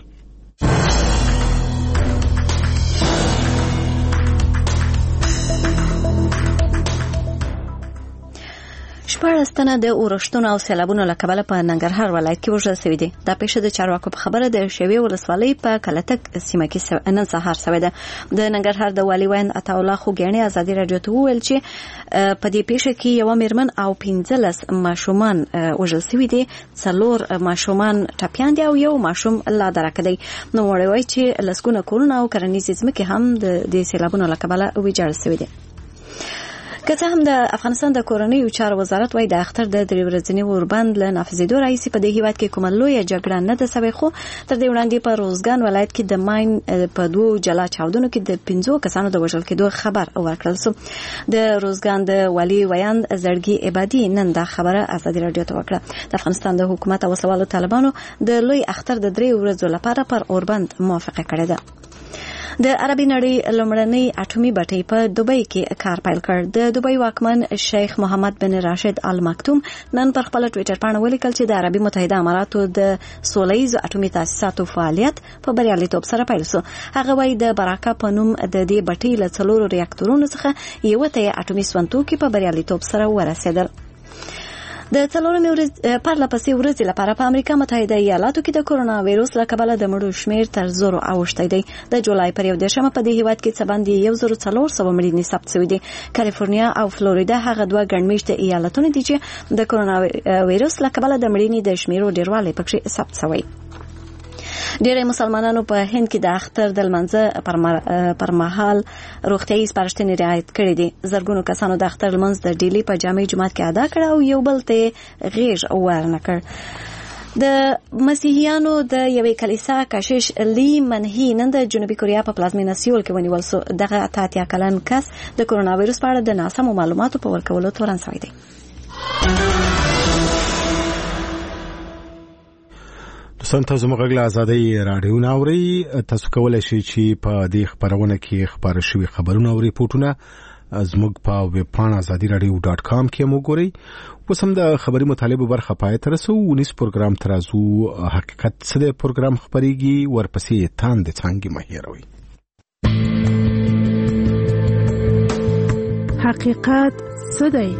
شپږ تنه د اورښتونو او سیلابونو له کبله په ننګرهار ولایت کې وژل شوي دي. دا پیښه د چارواکو په خبره د شوې ولسوالۍ په کلتک سیمه کې نن سهار شوې ده. د ننګرهار د والي ویاند عطاالله خوګیاڼي ازادي راډیو ته وویل چې په دې پیښه کې یو میرمن او پنځلس ماشومان وژل شوي دي. څلور ماشومان ټپیان دي او یو ماشوم لا درک دی. نو وایي چې لسګونه کورونه او کرنیزې ځمکې هم د سیلابونو له کبله ویجاړ شوي دي. که څه هم د افغانستان د کورنیو چارو وزارت وايي د اختر د درې ورځني اوربند له نافذېدو راهیسې په دې هیواد کې کومه لویه جګړه نه ده سوې، خو تر دې وړاندې په روزګان ولایت کې د ماین په دوو جلا چاودنو کې د پنځو کسانو د وژل کېدو خبر ورکړل شو. د روزګان د والي ویاند زړګي عبادي نن دا خبره ازادي راډیو ته وکړه. د افغانستان د حکومت او وسوالو طالبانو د لوی اختر د درې ورځو لپاره پر اوربند موافقه کړې ده. د عربي نړۍ لومړنۍ اټومي بټۍ په دوبۍ کې کار پیل کړ. د دوبۍ واکمن شیخ محمد بن راشد ال مکتوم نن پر خپل ټوئیټر باندې ولیکل چې د عربي متحده اماراتو د سولهییزو اټومي تاسیساتو فعالیت په بریالیتوب سره پیل شو. هغه وايي د براکا په نوم د دې بټۍ له څلورو ریاکټورونو څخه یو ته اټومي سونتوکي په بریالیتوب سره ورسېدل. د څلورمې ورځې پرله پسې ورځې لپاره په امریکا متحده ایالاتو کې د کورونا وایروس له کبله د مړو شمېر تر زرو اوښتی دی. د جولای پر یو دېرشمه په دې هیواد کې څه باندې یو زر څلور سوه مړینې ثبت شوي دي. کالیفورنیا او فلوریدا هغه دوه ګڼمېشته ایالتونه دي چې د کورونا وایروس له کبله د مړینې د شمېرو ډېروالی پکې ثبت شوی. ډېری مسلمانانو په هند کې د اختر د لمانځه پر مهال روغتیايي سپارښتنې رعایت کړې دي. زرګونو کسانو د اختر لمانځ د ډیلي په جامع جومات کې ادا کړ او یو بل ته غیږ ورنه کړ. د مسیحیانو د یوې کلیسا کشیش لی منهی نن د جنوبي کوریا په پلازمینه سیول کې ونیول شو. دغه اته اتیا کلن کس د کورونا وایروس په اړه د ناسمو معلوماتو په ورکولو تورن شوی دی. دوستان تاسو موږ غږ له آزادۍ راډیو نه اورئ. تاسو کولی شئ چې په دې خپرونه کې خپاره شوي خبرونه او ریپورټونه زموږ په ویب پاڼه ازادي راډیو ډاټ کام کې هم وګورئ. اوس هم د خبري مطالبو برخه پای ته رسو. ونیس پروګرام ترازو حقیقت څه دی پروګرام خبرېږي، ورپسې تاند څانګې مه هېروئ. حقیقت څه دی؟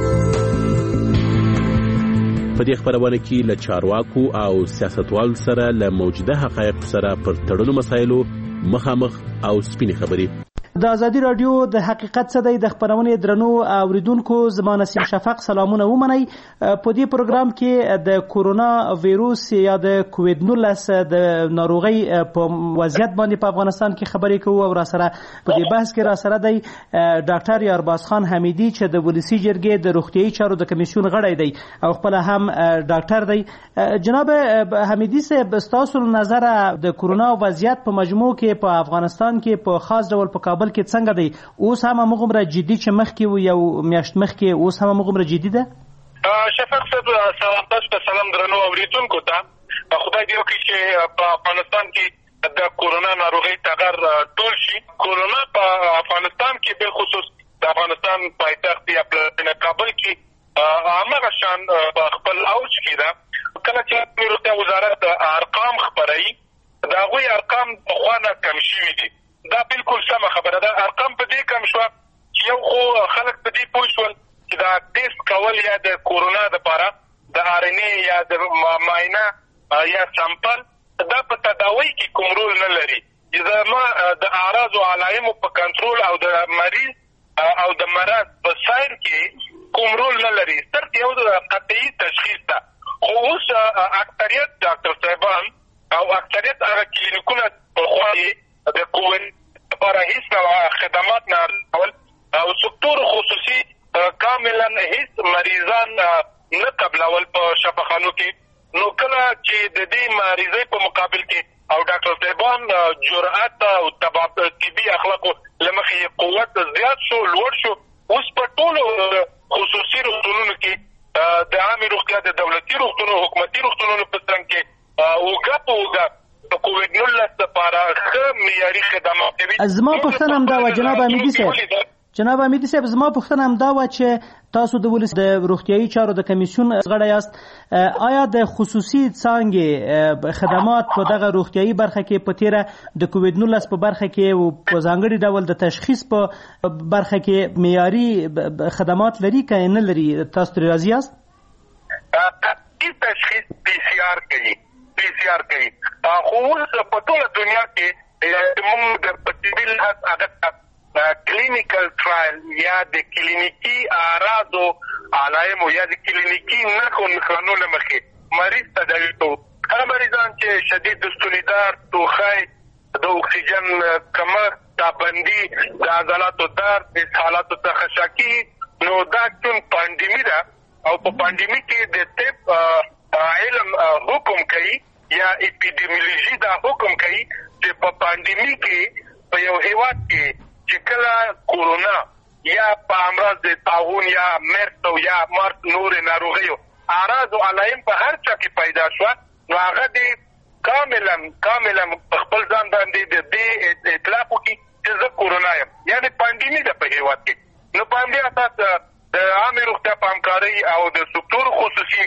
په دې خبرونه کې له چارواکو او سیاستوالو سره له موجوده حقایقو سره پر تړلو مسایلو مخامخ او سپینې خبرې. د ازادي رادیو د حقیقت څه دی د خبرونې درنو اوریدونکو زما نسیم شفق سلامونه ومنئ. په دې پروګرام کې د کورونا وایروس یا د کووید نولس د ناروغۍ په وضعیت باندې په افغانستان کې خبرې کوو او را سره په دې بحث کې را سره دی ډاکټر یارباز خان حمیدي چې د ولسی جرګې د روغتیايي چارو د کمیسیون غړی دی او خپل هم ډاکټر دی. جناب حمیدي صاحب تاسو نظر د کورونا وضعیت په مجموع کې په افغانستان کې په خاص ډول په کابل کې څنګه دی؟ اوس هم هغومره جدي چې مخکې و یو میاشت مخکې اوس هم هغومره جدي ده؟ شفق صاحب سلام تاسو ته سلام درنو اوریدونکو ته. خدای دې وکړي چې په افغانستان کې د کورونا ناروغۍ ټغر ټول شي. کورونا په افغانستان کې بالخصوص د افغانستان پایتخت یا پلازمینه کابل کې هماغه شان په خپل اوج کې ده. کله چې روغتیا وزارت ارقام خپروي د هغوی ارقام پخوا نه کم شوي دي. دا بالکل سمه خبره ده. ارقام په دې کم شوه چې یو خو خلک په دې پوه شول چې دا ټیسټ کول یا د کورونا دپاره د آر ان اے یا د معاینه یا سامپل دا په تداوی کې کوم رول نه لري. زما د اعراض او علایمو په کنټرول او د مریض او د مرض په سایر کې کوم رول نه لري. صرف یو قطعي تشخیص ده. خو اوس اکثریت ډاکټر صاحبان او اکثریت هغه کلینیکونه پخوا د کووید لپاره هیڅ خدمات نه ورکول او سکتور خصوصي کاملا هیڅ مریضان نه قبلول په شفاخانو کې. نو کله چې د دې مریضۍ په مقابل کې او ډاکټر صاحبان جرأت او طبي اخلاقو لمخې قوت زیات شو لوړ شو. اوس په ټولو خصوصي روغتونونو کې د عامه روغتیا د دولتي روغتونونو حکومتي روغتونونو په څنګ کې اوګه په اوګه د کووډ نولس لپاره ښه معیاري خدمات کوي. زما پوښتنه هم دا وه جناب حمیدي صاحب جناب حمیدي صاحب زما پوښتنه هم دا وه چې تاسو د ولس د روغتیايي چارو د کمیسیون غړی یاست. آیا د خصوصي څانګې خدمات په دغه روغتیايي برخه کې په تیره د کووډ نولس په برخه کې او په ځانګړي ډول د تشخیص په برخه کې معیاري خدمات لري که نه لري؟ تاسو ترې راضي یاست؟ تشخیص پی سی آر کوي پی سی آر کوي خو اوس په ټوله دنیا کې موږ د طبي لحاظ هغه کلینیکل ټرایل یا د کلینیکي اعراضو علایمو یا د کلینیکي نښو نښانو له مخې مریض تداوي کوو. هغه مریضان چې شدید ستونیدار، ټوخی، د اکسیجن کمښت، تابندي، د عضلاتو درد، د حالاتو څخه شاکي، نو دا چون پاندیمي ده او په پاندیمي کې د طب علم حکم کوي یا اپیډیمیولوژي دا حکم کوي چې په پاندیمي کې په یو هیواد کې چې کله کورونا یا په امراض د طاعون یا مرض او یا مرض نور ناروغیو اعراض او علایم په هر چا کې پیدا شو، نو هغه د کاملا کاملا خپل ځان باندې د دې اطلاق وکړي چې زه کورونا یم، یعنی پاندیمي ده په هیواد کې. نو په همدې اساس د عامه روغتیا په همکارۍ او د سکتور خصوصي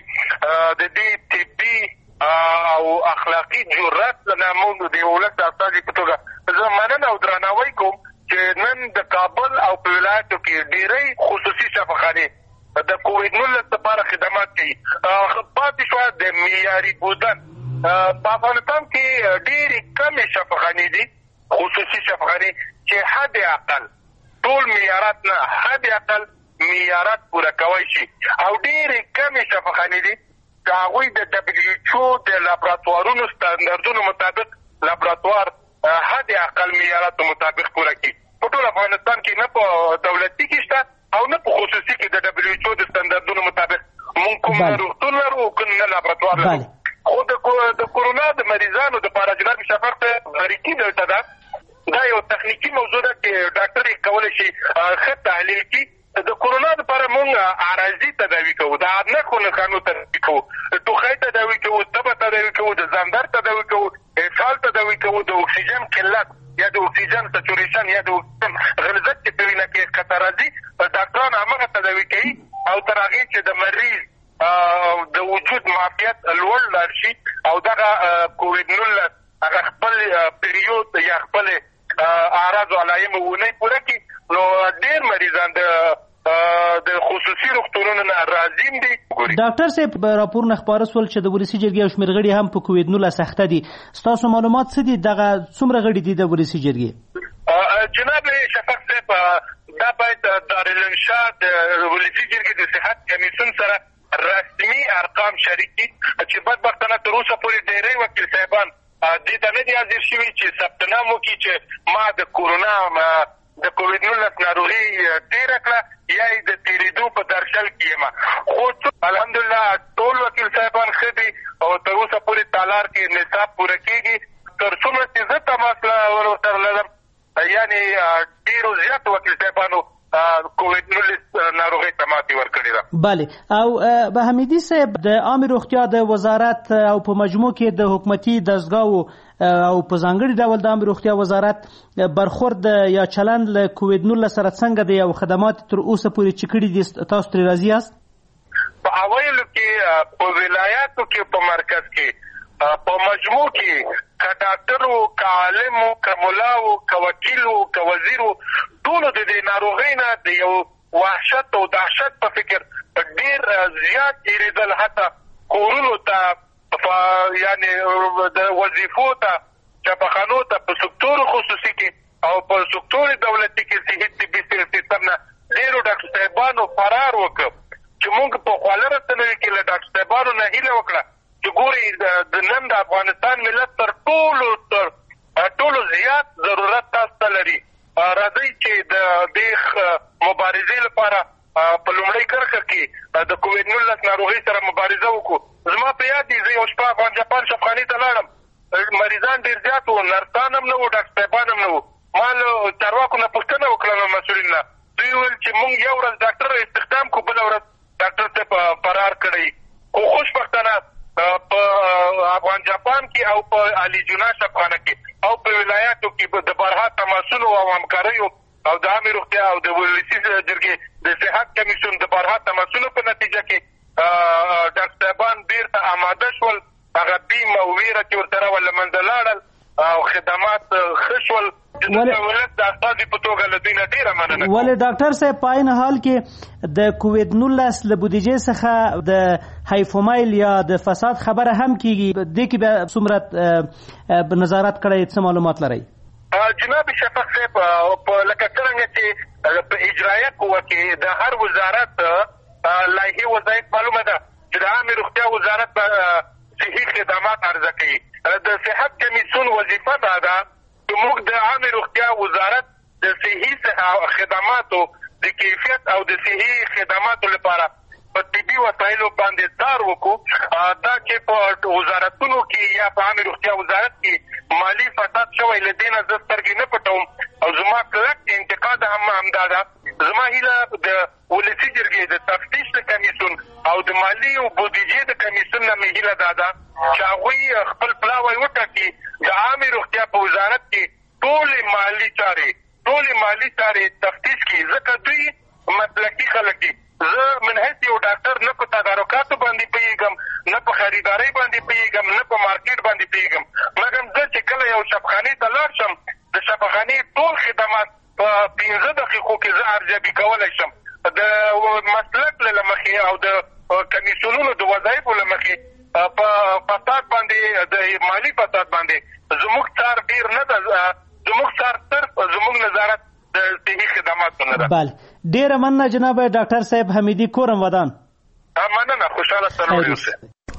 د دې طبي او اخلاقي جرأت نه موږ د ولس د استازي په توګه زه مننه او درناوی کوم چې نن د کابل او په ولایتو کې ډېری خصوصي شفاخانې د کووډ نولس لپاره خدمات کوي. پاتې شوه د معیاري بودن. په افغانستان کې ډېرې کمې شفاخانې دي خصوصي شفاخانې چې حد اقل ټول معیارات نه حد اقل معیارات پوره کوی شي، او ډېرې کمې شفاخانې دي چې هغوی د دبلیو ایچ او د لابراتوارونو سټنډردونو مطابق لابراتوار حد اقل معیاراتو مطابق پوره کړي. په ټول افغانستان کې نه په دولتي کې شته او نه په خصوصي کې د دبلیو ایچ او د سټنډردونو مطابق مونږ کوم روغتون لرو او کوم نه لابراتوار لرو. خو د کورونا د مریضانو دپاره جناب شفاق ته غریقي دلته ده، دا یو تخنیکي موضوع ده چې ډاکټر یې کولی شي ښه تحلیل کړي. د کورونا لپاره مونږ عارضي تداوي کوو، د نښو نښانو تداوي کوو، ټوخی تداوي کوو، تبه تداوي کوو، د ځاندر تداوي کوو، اسهال تداوي کوو، د اکسیجن قلت یا د اکسیجن سچوریشن یا د اکسیجن غلظت چې په وینه کې ښکته راځي ډاکټران همغه تداوي کوي، او تر هغې چې د مریض د وجود معافیت لوړ لاړ شي او دغه کووډ نولس هغه خپل پیریود یا خپل اعراض او علایم ونه پوره کړي، نو ډېر مریضان د د خصوصي روغتونونو نه راځي دي. ډاکټر صاحب راپورونه خپاره شول چې د ولسي جرګې او شمېر غړي هم په کووډ نولس اخته دي. ستاسو معلومات څه دي؟ دغه څومره غړي دي د ولسي جرګې؟ جناب شفاق صاحب دا باید دارالانشاء د ولسي جرګې د صحت کمیسیون سره رسمي ارقام شریک کړي چې بدبختانه تر اوسه پورې ډېری وکیل صاحبان دې ته نه دي حاضر شوي چې ثبت نام وکړي چې ما د کورونا د کووډ نولس ناروغي تېره کړه یا یې د تېرېدو په درشل کې یم. خو الحمدلله ټول وکیل صاحبان ښه دي او تر اوسه پورې تالار کې نصاب پوره کېږي. تر څومره چې زه تماس ورسره لرم یعنې ډېرو زیاتو وکیل صاحبانو کووډ نولس ناروغۍ ته ماتې ورکړې ده. بله، او به حمیدي صاحب د عامې روغتیا د وزارت او په مجموع کې د حکومتي دستګاو او په ځانګړي ډول د عامې روغتیا وزارت برخورد یا چلند له کووډ نولس سره څنګه دی او خدمات تر اوسه پورې چې کړي دي تاسو ترې راضي یاست؟ په اوایلو کې په ولایاتو کې په مرکز کې په مجموع کې که ډاکټرو، که عالمو، که ملاو، که وکیلو، که وزیرو ټولو د دې ناروغۍ نه د یو وحشت او دهشت په فکر ډېر زیات تېرېدل، حتی کورونو ته یعنې د وظیفو ته، چاپخانو ته، په سکتور خصوصي کې او په سکتور دولتي کې صحي طبي سیستم نه ډېرو ډاکټر صاحبانو فرار وکړ چې موږ په خواله رسنیو کې له ډاکټر صاحبانو نه هیله وکړه چې ګورئ د نن د افغانستان ملت تر ټولو تر ټولو زیات ضرورت تاسو ته لري. راځئ چې د دې مبارزې لپاره په لومړۍ کرښه کې د کووډ نولس ناروغۍ سره مبارزه وکړو. زما په یاد دي زه یو شپه افغان جاپان شفاخانې ته لاړم، مریضان ډېر زیات وو، نرسان هم نه وو، ډاکټر صاحبان هم نه وو. ما له چارواکو نه پوښتنه وکړه له مسؤلین نه، دوی وویل چې موږ یو ورځ ډاکټر استخدام کړو، بله ورځ ډاکټر صاحب فرار کړی. خو خوشبختانه په افغان جاپان کې او په علي جونا شفاخانه کې او په ولایاتو کې د بارها تماسونو او همکاریو او د عامې روغتیا او د ولسي جرګې د صحت کمیسیون د بارها تماسونو په نتیجه کې ډاکټر صاحبان بیرته آماده شول، هغه بیم او ویره چې ورسره ول له منځه لاړل او خدمات ښه شول. ولې ډاکټر صاحب په عین حال کې د کووډ نولس له بودیجې څخه د هایفومایل یا د فساد خبره هم کیږي، دې کې به څومره نظارت کړی، څه معلومات لرئ؟ جناب شفیق صاحب په لکه څرنګه چې په اجرایه قوه کې د هر وزارت لایحې وظایف معلومه ده چې د عامې روغتیا وزارت به صحي خدمات عرضه کوي. د صحت کمیسیون وظیفه دا ده چې موږ د عامې روغتیا وزارت د صحي خدماتو د کیفیت او د صحي خدماتو لپاره په طبي وسایلو باندې کار وکړو. دا چې په وزارتونو کې یا په عامې روغتیا وزارت کې مالي فساد شوی، له دې نه زه سترګې نه پټوم او زما کلک انتقاد هم همدا ده. زما هیله د ولسي جرګې د تفتیش د کمیسیون او د مالي او بودیجې د کمیسیون نه مې هیله دا ده چې هغوی خپل پلاوی وټاکي د عامې روغتیا په وزارت کې ټولې مالي چارې ټولې مالي چارې تفتیش کړي، ځکه دوی مسلکي خلک دي. زه من حیث یو ډاکټر نه په تدارکاتو باندې پوهېږم، نه په خریدارۍ باندې پوهېږم، نه په مارکیټ باندې پوهېږم، مګر زه چې کله یو شفاخانې ته لاړ شم د شفاخانې ټول خدمات په پنځه دقیقو کې زه ارزیابي کولی شم. د مسلک له مخې او د کمیسیونونو د وظایفو له مخې په فساد باندې د مالي فساد باندې زموږ څار ډېر نه ده، زموږ څار صرف زموږ نظارت د صحي خدماتو نه ده. بله، ډېره مننه جناب ډاکټر صاحب حمیدي کورم ودان. مننه، خوشحاله سلوړ اوسئ.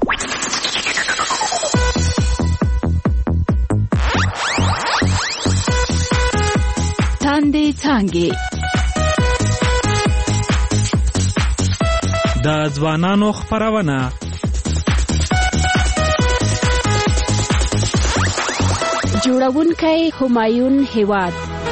تاندې څانګې د ځوانانو خپرونه جوړونکی همایون هیواد.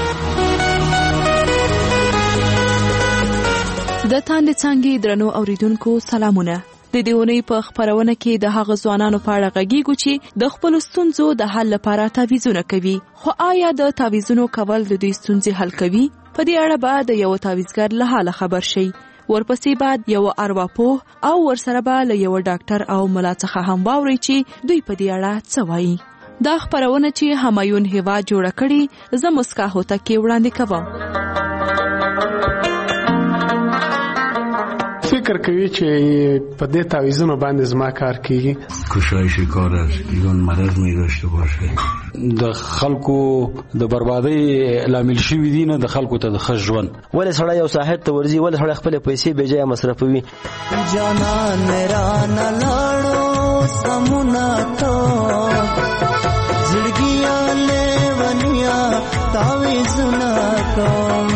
د تاندې څانګې درنو اوریدونکو سلامونه. د دې اونۍ په خپرونه کې د هغه ځوانانو په اړه غږیږو چې د خپل ستونزو د حل لپاره تعویضونه کوي. خو آیا د تعویضونو کول د دې ستونزې حل کوي؟ په دې اړه به د یو تعویضګر له حاله خبر شي. ورپسې بعد یو ارواپوه او ورسره به له یو ډاکټر او ملا څخه هم واوري چې دوی په دې اړه څه وایي. دا خپرونه چې همایون هیواد جوړه کړي زه مسکا هوتکی وړاندې کوم. فکر کوي چې په دې تعویضونو باندې زما کار کیږي. کوشش کار است ایران مرض می داشته باشه، د خلکو د بربادي لامل شوی دي، نه د خلکو ته د ښه ژوند. ولې سړی یو ساحت ته ورځي، ولې سړی خپل پیسې بې ځایه مصرفوي؟ جانان را نه لاړو سمونه تو زړګیا لیونیا تعویضونه تو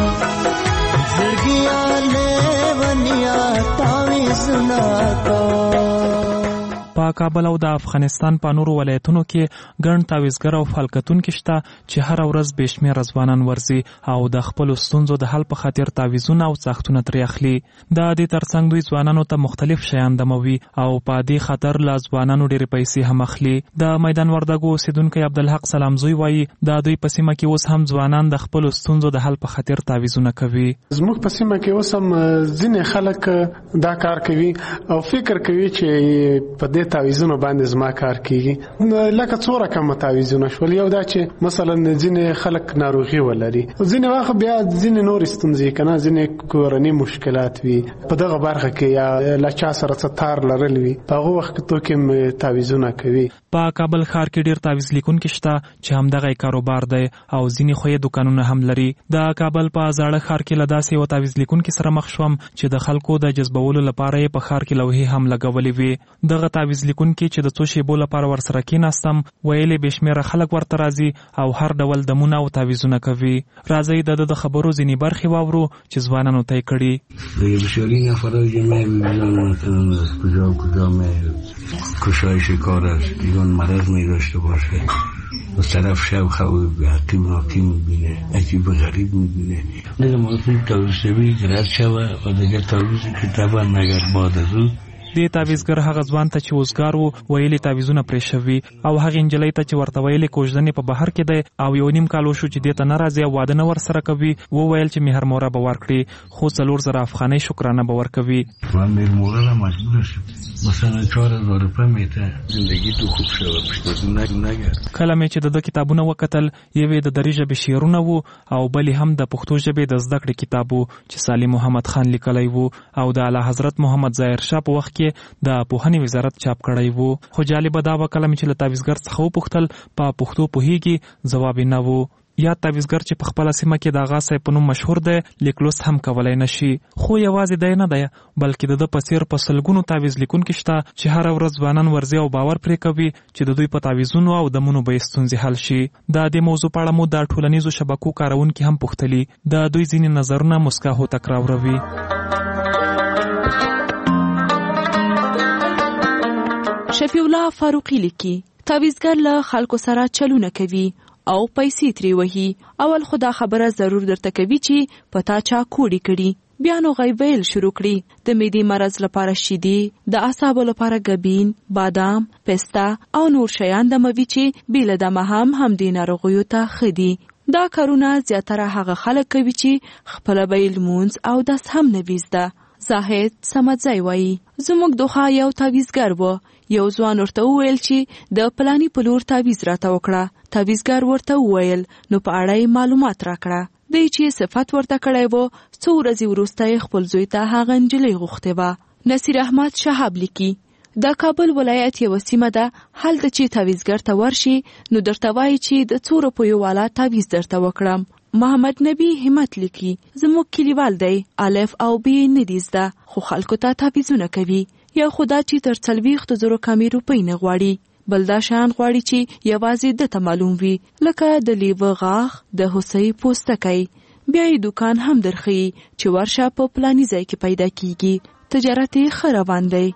زړګیا لیونیا تعویضونه تو. په کابل او د افغانستان په نورو ولایتونو کې ګڼ تعویضګر او فعالیتونکي شته چې هر ورځ بې شمېره ځوانان ورځي او د خپلو ستونزو د حل په خاطر تعویضونه او ساختونه ترې اخلي. د دې ترڅنګ دوی ځوانانو ته مختلف شیان دموي او په دې خاطر له ځوانانو ډېرې پیسې هم اخلي. د میدان وردګو اوسېدونکی عبدالحق سلامزوی وایي د دوی په سیمه کې اوس هم ځوانان د خپلو ستونزو د حل په خاطر تعویضونه کوي. زموږ په سیمه کې اوس هم ځینې خلک دا کار کوي او فکر کوي چې په دې تعویضونو باندې زما کار کیږي. لکه څو رقم تعویضونه شول، یو دا چې مثلا ځینې خلک ناروغي ولري، ځینې وخت بیا ځینې نور ستونزې کنه، ځینې کورنۍ مشکلات وي په دغه برخه کې یا لا چا سره څه تار لرل وي، په هغه وخت کې توکم تعویضونه کوي. په کابل ښار کې ډېر تعویض لیکونکي شته چې همدغه کاروبار دی او ځینې خو یې دوکانونه هم لري. د کابل په زاړه ښار کې له داسې یو تعویض لیکونکي سره مخ شوم چې د خلکو د جذبولو لپاره یې په ښار کې لوحې هم لګولې وې. دغه تعویض تعویز لیکونکي چې د څو شیبو لپاره ورسره کېناستم ویلې بشمیره خلک ورته راځي او هر ډول دمونه او تعویزونه کوي. راځئ د د خبرو ځینې برخې واورو چې ځوانانو ته یې کړي. بسیاری نفرای جمعه می‌بینن کجا کجا می کشایش کار است ایران مرض می داشته باشه و طرف شب خواب حکیم حکیم میبینه عجیب غریب میبینه دیگه موضوع توسعی گرد شوه و دیگه توسعی که طبعا مگر بعد از اون دې تعویزګر هغه ځوان ته چې وزګار وو ویلې تعویزونه پرې شوي او هغه نجلۍ ته چې ورته ویلې کوژدنې په بهر کې دی او یو نیم کال وشو چې دې ته نه راځي او واده نه ورسره کوي وویل چې مهر موره به ورکړي خو څلور زره افغانۍ شکرانه به ورکوي. من مهر موره را مجبور شم مثلا چهار هزار روپۍ میته زندگی تو خوب شوه پشتون نگرد. کله مې چې د ده کتابونه وکتل یوې د دري ژبې شعرونه وو او بلې هم د پښتو ژبې د زده کړې کتاب وو چې سالم محمد خان لیکلی وو او د اعلی حضرت محمد ظاهر شاه په وخت کې د پوهنې وزارت چاپ کړی وو. خو جالبه دا وه کله مې چې له تعویزګر څخه وپوښتل په پښتو پوهیږي ځواب یې نه و. یا تعویزګر چې په خپله سیمه کې د آغا صاحب په نوم مشهور دی لیک لوست هم کولی نشي. خو یوازې دی نه دی بلکې د ده په څېر په سلګونو تعویز لیکونکي شته چې هره ورځ ځوانان ورځي او باور پرې کوي چې د دوی په تعویزونو او دمونو به یې ستونزې حل شي. د دې موضوع په اړه مو د ټولنیزو شبکو کاروونکي هم پوښتلي. د دوی ځینې نظرونه مسکا هوتک راوروي. شفیع الله فاروقی لیکي تعویزګر له خلکو سره چلونه کوي او پیسې ترې وهي. اول خو دا خبره ضرور درته کوي چې په تا چا کوډې کړي بیا نو غیب ویل شروع کړي د معدې مرض لپاره شیدې د اعصابو لپاره ګبین بادام پستا او نور شیان دموي چې بېله دمه هم همدې ناروغیو ته ښه دي. دا کارونه زیاتره هغه خلک کوي چې خپله به یې لمونځ او داس هم نه وي زده. زاهد سمدزی وایي زموږ دوخه یو تعویزګر و. یو ځوان ورته وویل چې د پلانی په لور تعویز راته وکړه. تعویزګر ورته وویل نو په اړه یې معلومات راکړه. دی چې صفت ورته کړی و څو ورځې وروسته یې خپل زوی ته هغه نجلۍ غوښتې وه. نصیر احمد شهاب لیکي د کابل ولایت یوه سیمه ده هلته چې تعویزګر ته ورشي نو درته وایي چې د څو روپیو والا تعویز درته وکړم. محمد نبی همت لیکي زموږ کلیوال دی الف او بی نه دي زده خو خلکو ته تعویزونه کوي. یو خدا چې تر څلوېښتو زرو کمې روپۍ نه غواړي بل دا شیان غواړي چې یوازې دته معلوم وي لکه د لیوه غاښ د هوسۍ پوستکی. بیا یې دوکان هم درښیي چې ورشه په پلاني ځای کې پیدا کیږي. تجارت یې ښه روان دی.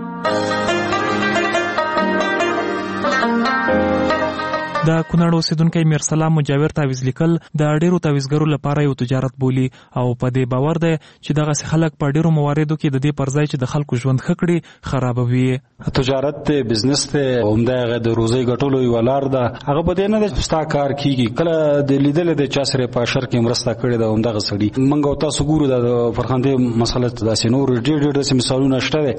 د کونړ اوسیدونکی میرسلام مجاور تعویز لیکل د ډیرو تعویزګرو لپاره یو تجارت بولی او په دې باور دی چې دغه خلک په ډیرو مواردو کې د دې پرځای چې د خلکو ژوند ښه کړي خرابوي. تجارت ته بزنس ته همدغه د روزي ګټلو یو لار ده. هغه په دې نه د ستا کار کیږي کله د لیدل د چا سره په شر کې مرسته کړي د همدغه سړي منګو تاسو ګورو د فرخنده مسله د سينور ډېر ډېر د مثالونه شته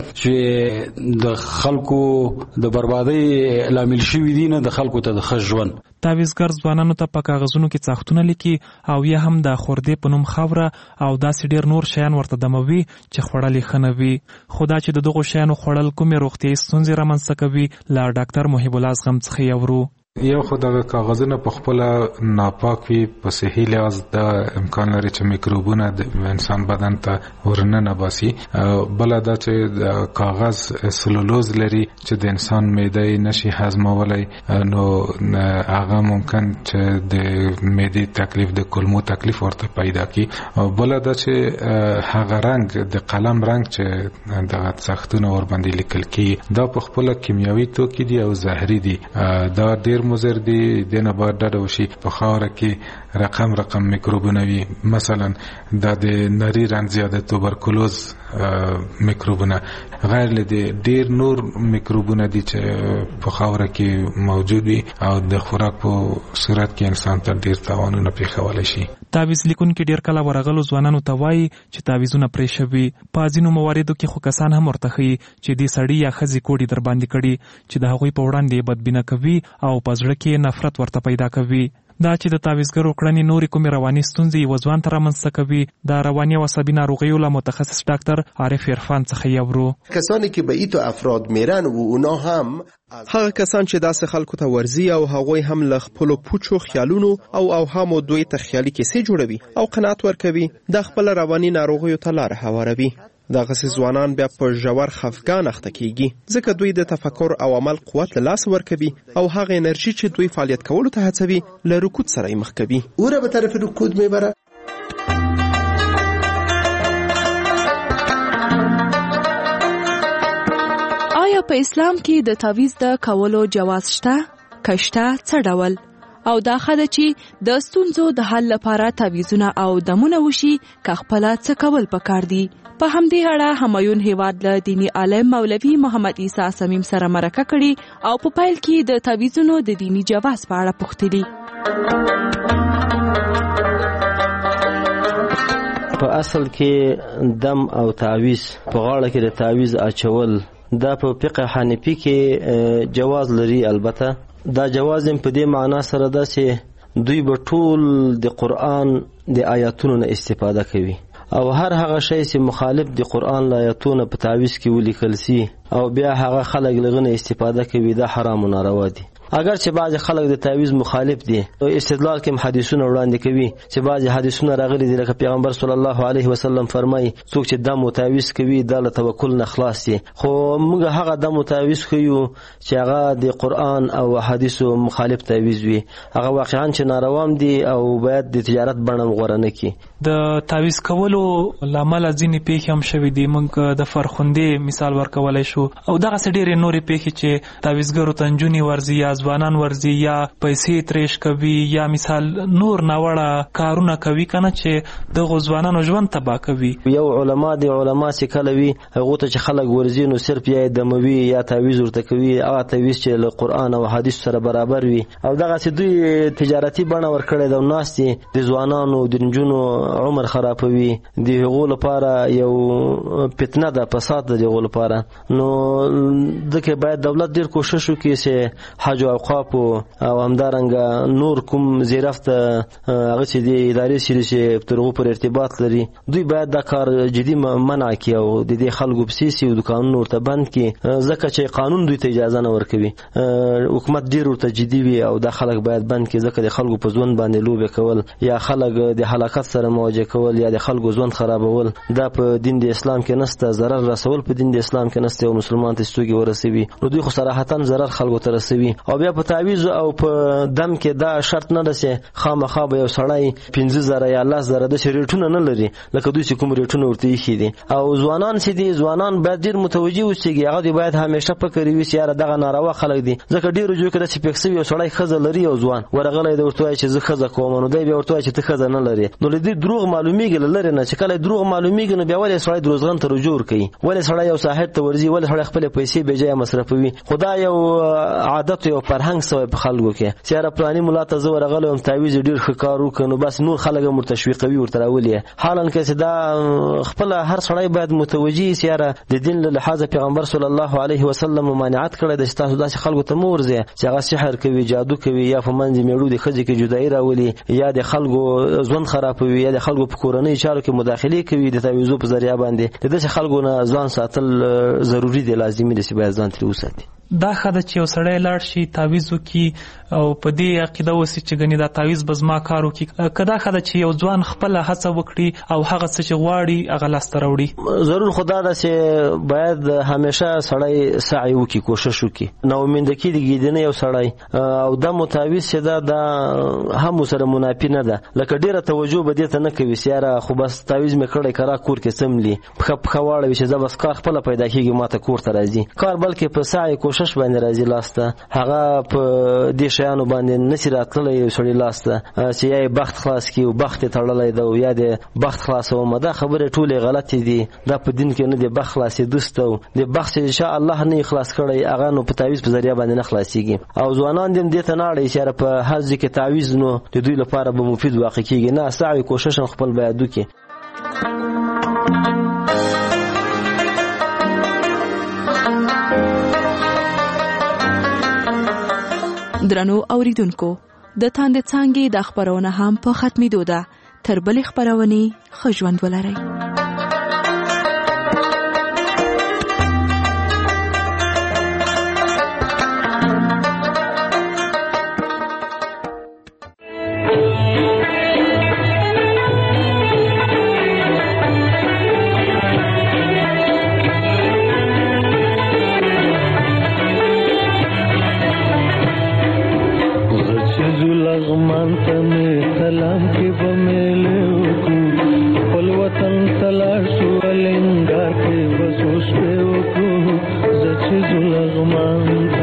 چې د خلکو د بربادي لامل شوی دي نه د خلکو ته د خج تعویزګر ځوانانو ته په کاغذونو کې څاختونه لیکي او یا هم د خوردې په نوم خاوره او داسې ډیر نور شیان ورته دموي چې خوړل یې ښه نه وي. خو دا چې د دغو شیانو خوړل کومې روغتیایي ستونزې رامنځته کوي له ډاکټر محب الله زغم څخه یې اورو. یو خو دغه کاغذونه په خپل ناپاک وي په صحي لحاظ د امکان لري چې میکروبونه د انسان بدن ته ورننه باسي. بل دا چې د کاغذ سلولوز لري چې د انسان معده نشي هضمولای نو هغه ممکن چې د معدې تکلیف د کولمو تکلیف ورته پیدا کی. بل دا چې هغه رنگ د قلم رنگ چې دغه سختونه ور باندې لیکل کی دا په خپل کیمیاوي توکي دي او زهري دي. دا ډیر مضر دي دنه باید ډډه وشي. په خاوره کې رقم رقم میکروبونه وي مثلا د نری رنځ یا د توبرکلوز میکروبونه غیر له ډیر نور میکروبونه دي چې په خاوره کې موجود وي او د خوراک په صورت کې انسان ته ډیر تاوانونه پیښولی شي. تعویز لیکونکي ډیر کله ورغلو ځوانانو ته وایي چې تعویزونه پرې شوي. په ځینو مواردو کې خو کسان هم ورته ښیي چې دې سړي یا ښځې کوډې در باندې کړي چې د هغوی په وړاندې بدبینه کوي او په زړه کې نفرت ورته پیدا کوي. دا چې د تعویزګرو کړنې نورې کومې رواني ستونزې یوه ځوان ته رامنځته کوي د رواني او عصبي ناروغیو له متخصص ډاکټر عارف عرفان څخه یې اورو. کسانی که به ایتو افراد میرن و اونا هم هغه کسان چې داسې خلکو ته ورزي او هغوی هم له خپلو پوچو خیالونو او اوهامو دوی ته خیالي کیسې جوړوي او قناعت ورکوي د خپل رواني ناروغیو ته لاره هواروي. دغسې ځوانان بیا په ژور خفګان اخته کیږي ځکه دوی د تفکر او عمل قوت له لاسه ورکوي او هغه انرژي چې دوی فعالیت کولو ته هڅوي له رکود سره یې مخ کوي. او را به طرف رکود میبره. آیا په اسلام کې د تعویض د کولو جواز شته؟ کشته څه ډول؟ او دا خده چې د ستونزو د حل لپاره تعویضونه او دمونه وشي که خپل څه کول پکار دي؟ په همدې اړه همایون هیواد له دینی عالم مولوی محمد عیسی سمیم سره مرکه کړي او په پیل کې د تعویضونو د دینی جواز په اړه پوښتلي. په اصل کې دم او تعویض په غاړه کې د تعویض اچول دا په فقه حنفي کې جواز لري. البته دا جواز په دې معنا سره ده چې دوی به ټول د قرآن د آیاتونو نه استفاده کوي او هر هغه شی چې مخالف د قرآن له آیاتونو په تعویض کې ولیکل سي او بیا هغه خلک لغنه استفاده کوي دا حرام و ناروا دي. اگر چې بعض خلک د تعویض مخالف دي او استدلال کې حدیثونه وړاندې کوي چې بعض حدیثونه راغلي دي لکه پیغمبر صلی الله علیه وسلم فرمایي څوک چې دم او تعویض کوي دا له توکل نه خلاص دي. خو موږ هغه دم او تعویض کوو چې هغه د قرآن او حدیثو مخالف تعویض وي هغه واقعا چې ناروام دي او باید د تجارت بڼه غوړه نه کړي. د تعویض کولو لامل ځینې پیښې هم شوي دي. موږ د فرخندې مثال ورکولای شو او دغه ډېرې نورې پیښې چې تعویضګرو ته نجونې ورځي یا ځوانان ورځي یا پیسې تریش کوي یا مثال نور ناوړه کارونه کوي کنه چې دغه ځوانانو ژوند تباه کوي. یو علما دی علما چې کله وي هغه ته چې خلک ورځي نو صرف یې دموي یا تعویض ورته کوي هغه تعویض چې له قرآن او حدیث سره برابر وي او دغه چې دوی تجارتي بڼه ورکړي د ناس دي د ځوانانو د نجونو عمر خرابوي د هغو لپاره یو فتنه ده فساد ده د هغو لپاره. نو دغه باید دولت ډیر کوشش وکړي چې حج او اوقاف او همدارنګه نور کوم زیرفت هغه چې د ادارې سره چې ترغو پر ارتباط لري دوی باید دا کار جدي منع کړي او د دې خلکو بسیسي او د قانون ورته بند کړي ځکه چې قانون دوی ته اجازه نه ورکوي. حکومت ډیر ورته جدي وي او دا خلک باید بند کړي ځکه د خلکو په ژوند باندې لوبې کول یا خلک د هلاکت سره مواجه کول یا د خلکو ژوند خرابول دا په دین د اسلام کې نشته. ضرر رسول په دین د اسلام کې نشته او مسلمان ته ستوګي ورسوي نو دوی خو صراحتا ضرر خلکو ته رسوي. او بیا په تعویض او په دم کې دا شرط نه ده چې خامخا به یو سړی پنځه زره یا لس زره د ریټونه نه لري لکه دوی چې کوم ریټونه ورته یې دي. او ځوانان چې دي ځوانان باید ډیر متوجي اوسېږي هغه باید همیشه فکر وي چې یاره دغه ناروا خلک دي ځکه ډیرو جو کې چې پکسي یو سړی خزه لري او ځوان ورغلی د ورته چې زه خزه کوم نو دی بیا ورته چې ته خزه نه لري نو لدی دروغ معلومیږي لري نه چې کله دروغ معلومیږي نو بیا ولې سړی دروغجن ته رجوع کوي ولې سړی یو صاحب ته ورځي ولې سړی خپل پیسې به ځای مصرفوي. خدا یو عادت یو فرهنګ سوی په خلکو کې چې یاره پلاني مولا ته زه ورغلی وم تعویض ډېر ښه کار وکړ نو بس نور خلک هم ورته تشویقوي ورته راولي حالا که چې دا خپله هر سړی باید متوجي سي یاره د دین له لحاظه پیغمبر صلی الله علیه وسلم ممانعت کړی دی چې تاسو داسې خلکو ته مه ورځئ چې هغه سحر کوي جادو کوي یا په منځ میړو د ښځې کې جدایي راولي یا د خلکو ژوند خرابوي یا د خلکو په کورنۍ چارو کې مداخلې کوي د تعویضو په ذریعه باندې د داسې خلکو نه ځان ساتل ضروري دی لازمي دی چې باید ځان ترې وساتي. دا خده چې یو سړی لاړ شي تعویض وکړي او په دې عقیده اوسي چې ګنې دا تعویض به زما کار وکړي که دا خده چې یو ځوان خپله هڅه وکړي او هغه څه چې غواړي هغه لاسته راوړي ضرور خو دا ده چې باید همیشه سړی سعی وکړي کوشش وکړي ناامیده کېږي د یو سړی او دا متعویض چې دا دا هم سره منافي نه ده لکه ډېره توجه به دې ته نه کوي چې یاره خو بس تعویض مې کړی که را کور کې څملي پښه پښه واړوي چې زه بس کار خپله پیدا کېږي ما ته کور ته راځي کار بلکې په سعی کوشش باندې راځي لاسته هغه په دې شیانو باندې نشي راتللی یو سړي لاسته چې یا یې بخت خلاص کړي او بخت یې تړلی ده او یا د بخت خلاصومه دا خبرې ټولې غلطې دي دا په دین کې نه د بخت خلاصېدو سته او د بخت چې انشاء الله نه یې خلاص کړی هغه نو په تعویض په ذریعه باندې نه خلاصېږي او ځوانان دې هم دې ته نه اړوي چې یاره په هر ځای کې تعویض نو د دوی لپاره به مفید واقع کېږي نه سعی کوشش هم خپل باید وکړي. درنو اوریدونکو د تاند څانګې د خبرونه هم په ختمېدو ده تر بلې خبرونې ښه ژوند ولرئ. ته مې سلام کې به میلې وکړو خپل وطن ته لاړ شو الینګار کې به څو شپې وکړو زه چې ځو لغمان ته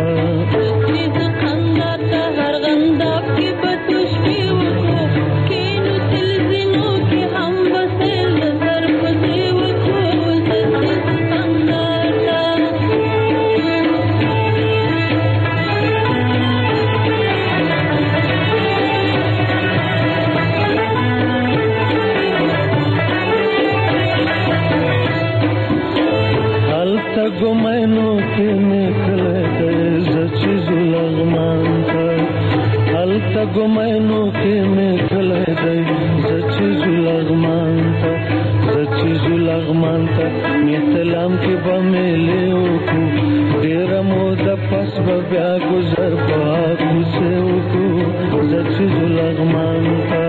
ګمینو کې نکله دی زه چې ځو لغمان ته هلته ګمینو کې نکله دی زه چې ځو لغمان ته زه چې ځو لغمان ته مې سلام کې به میلې وکړو ډېره موده پس به بیا ګذر په کوڅې وکړو زه چې ځو لغمان ته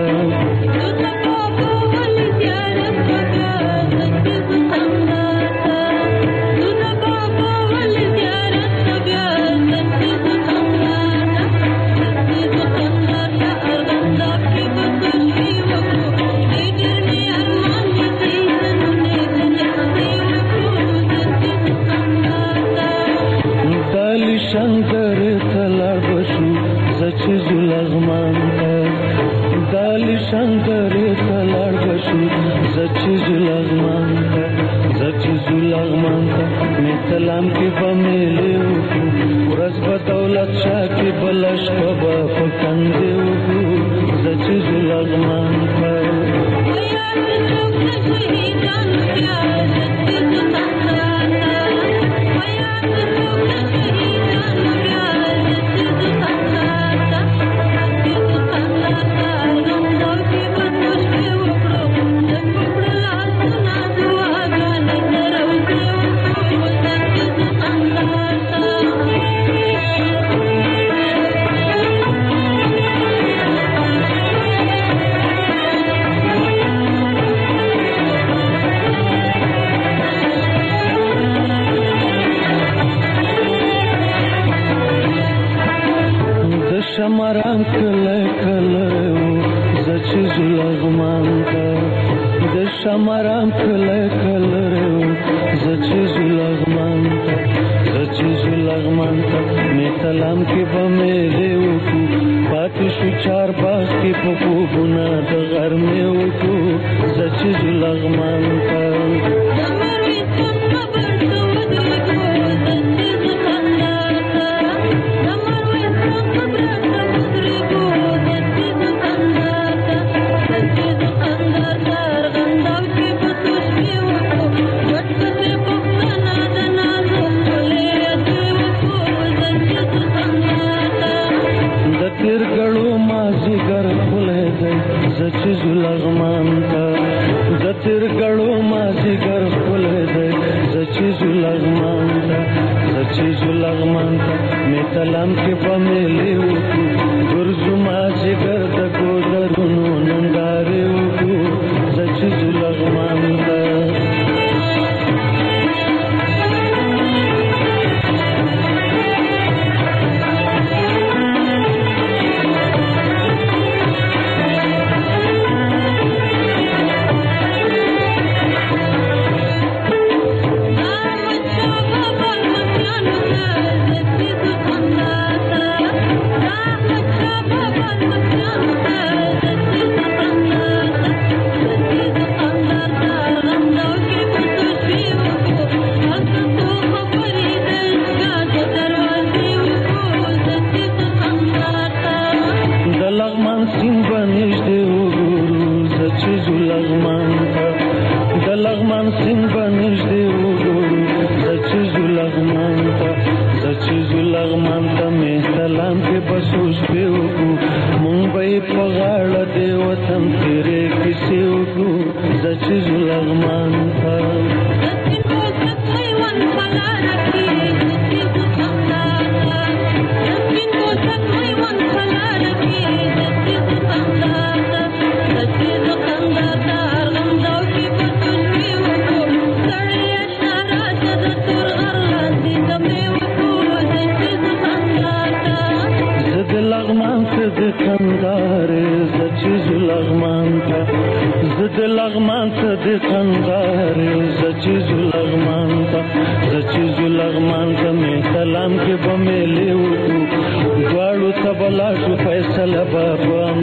شنکر تلار بشو زچ زلغمان تا دالی شنکر تلار بشو زچ زلغمان تا زچ زلغمان تا می سلام کی بمیلی وکو ورس بدولت شاہ کی بلش بابا پکندی وکو زچ زلغمان تا شماران کله کله زچ زلغمان تا د شماران کله کله زچ زلغمان تا زچ زلغمان تا می سلام کې به میلې وکړو پاتې شو چار باغ کې په خوبونه د غرمې وکړو زچ زلغمان تا زچ زلغمان تا زتر گړو ما زګر خپل دی زچ زلغمان تا زچ زلغمان تا می سلام کې په ملي وکړو ګرځو ما زګر د ګودرونو نندارې وکړو زچ زلغمان تا لغمان څه د کندهار لغمان ته د قندار زچ لغمان ته زچ لغمان ته مې کلام کې بمېلې وو دواړو ته بلا شو فیصله بابا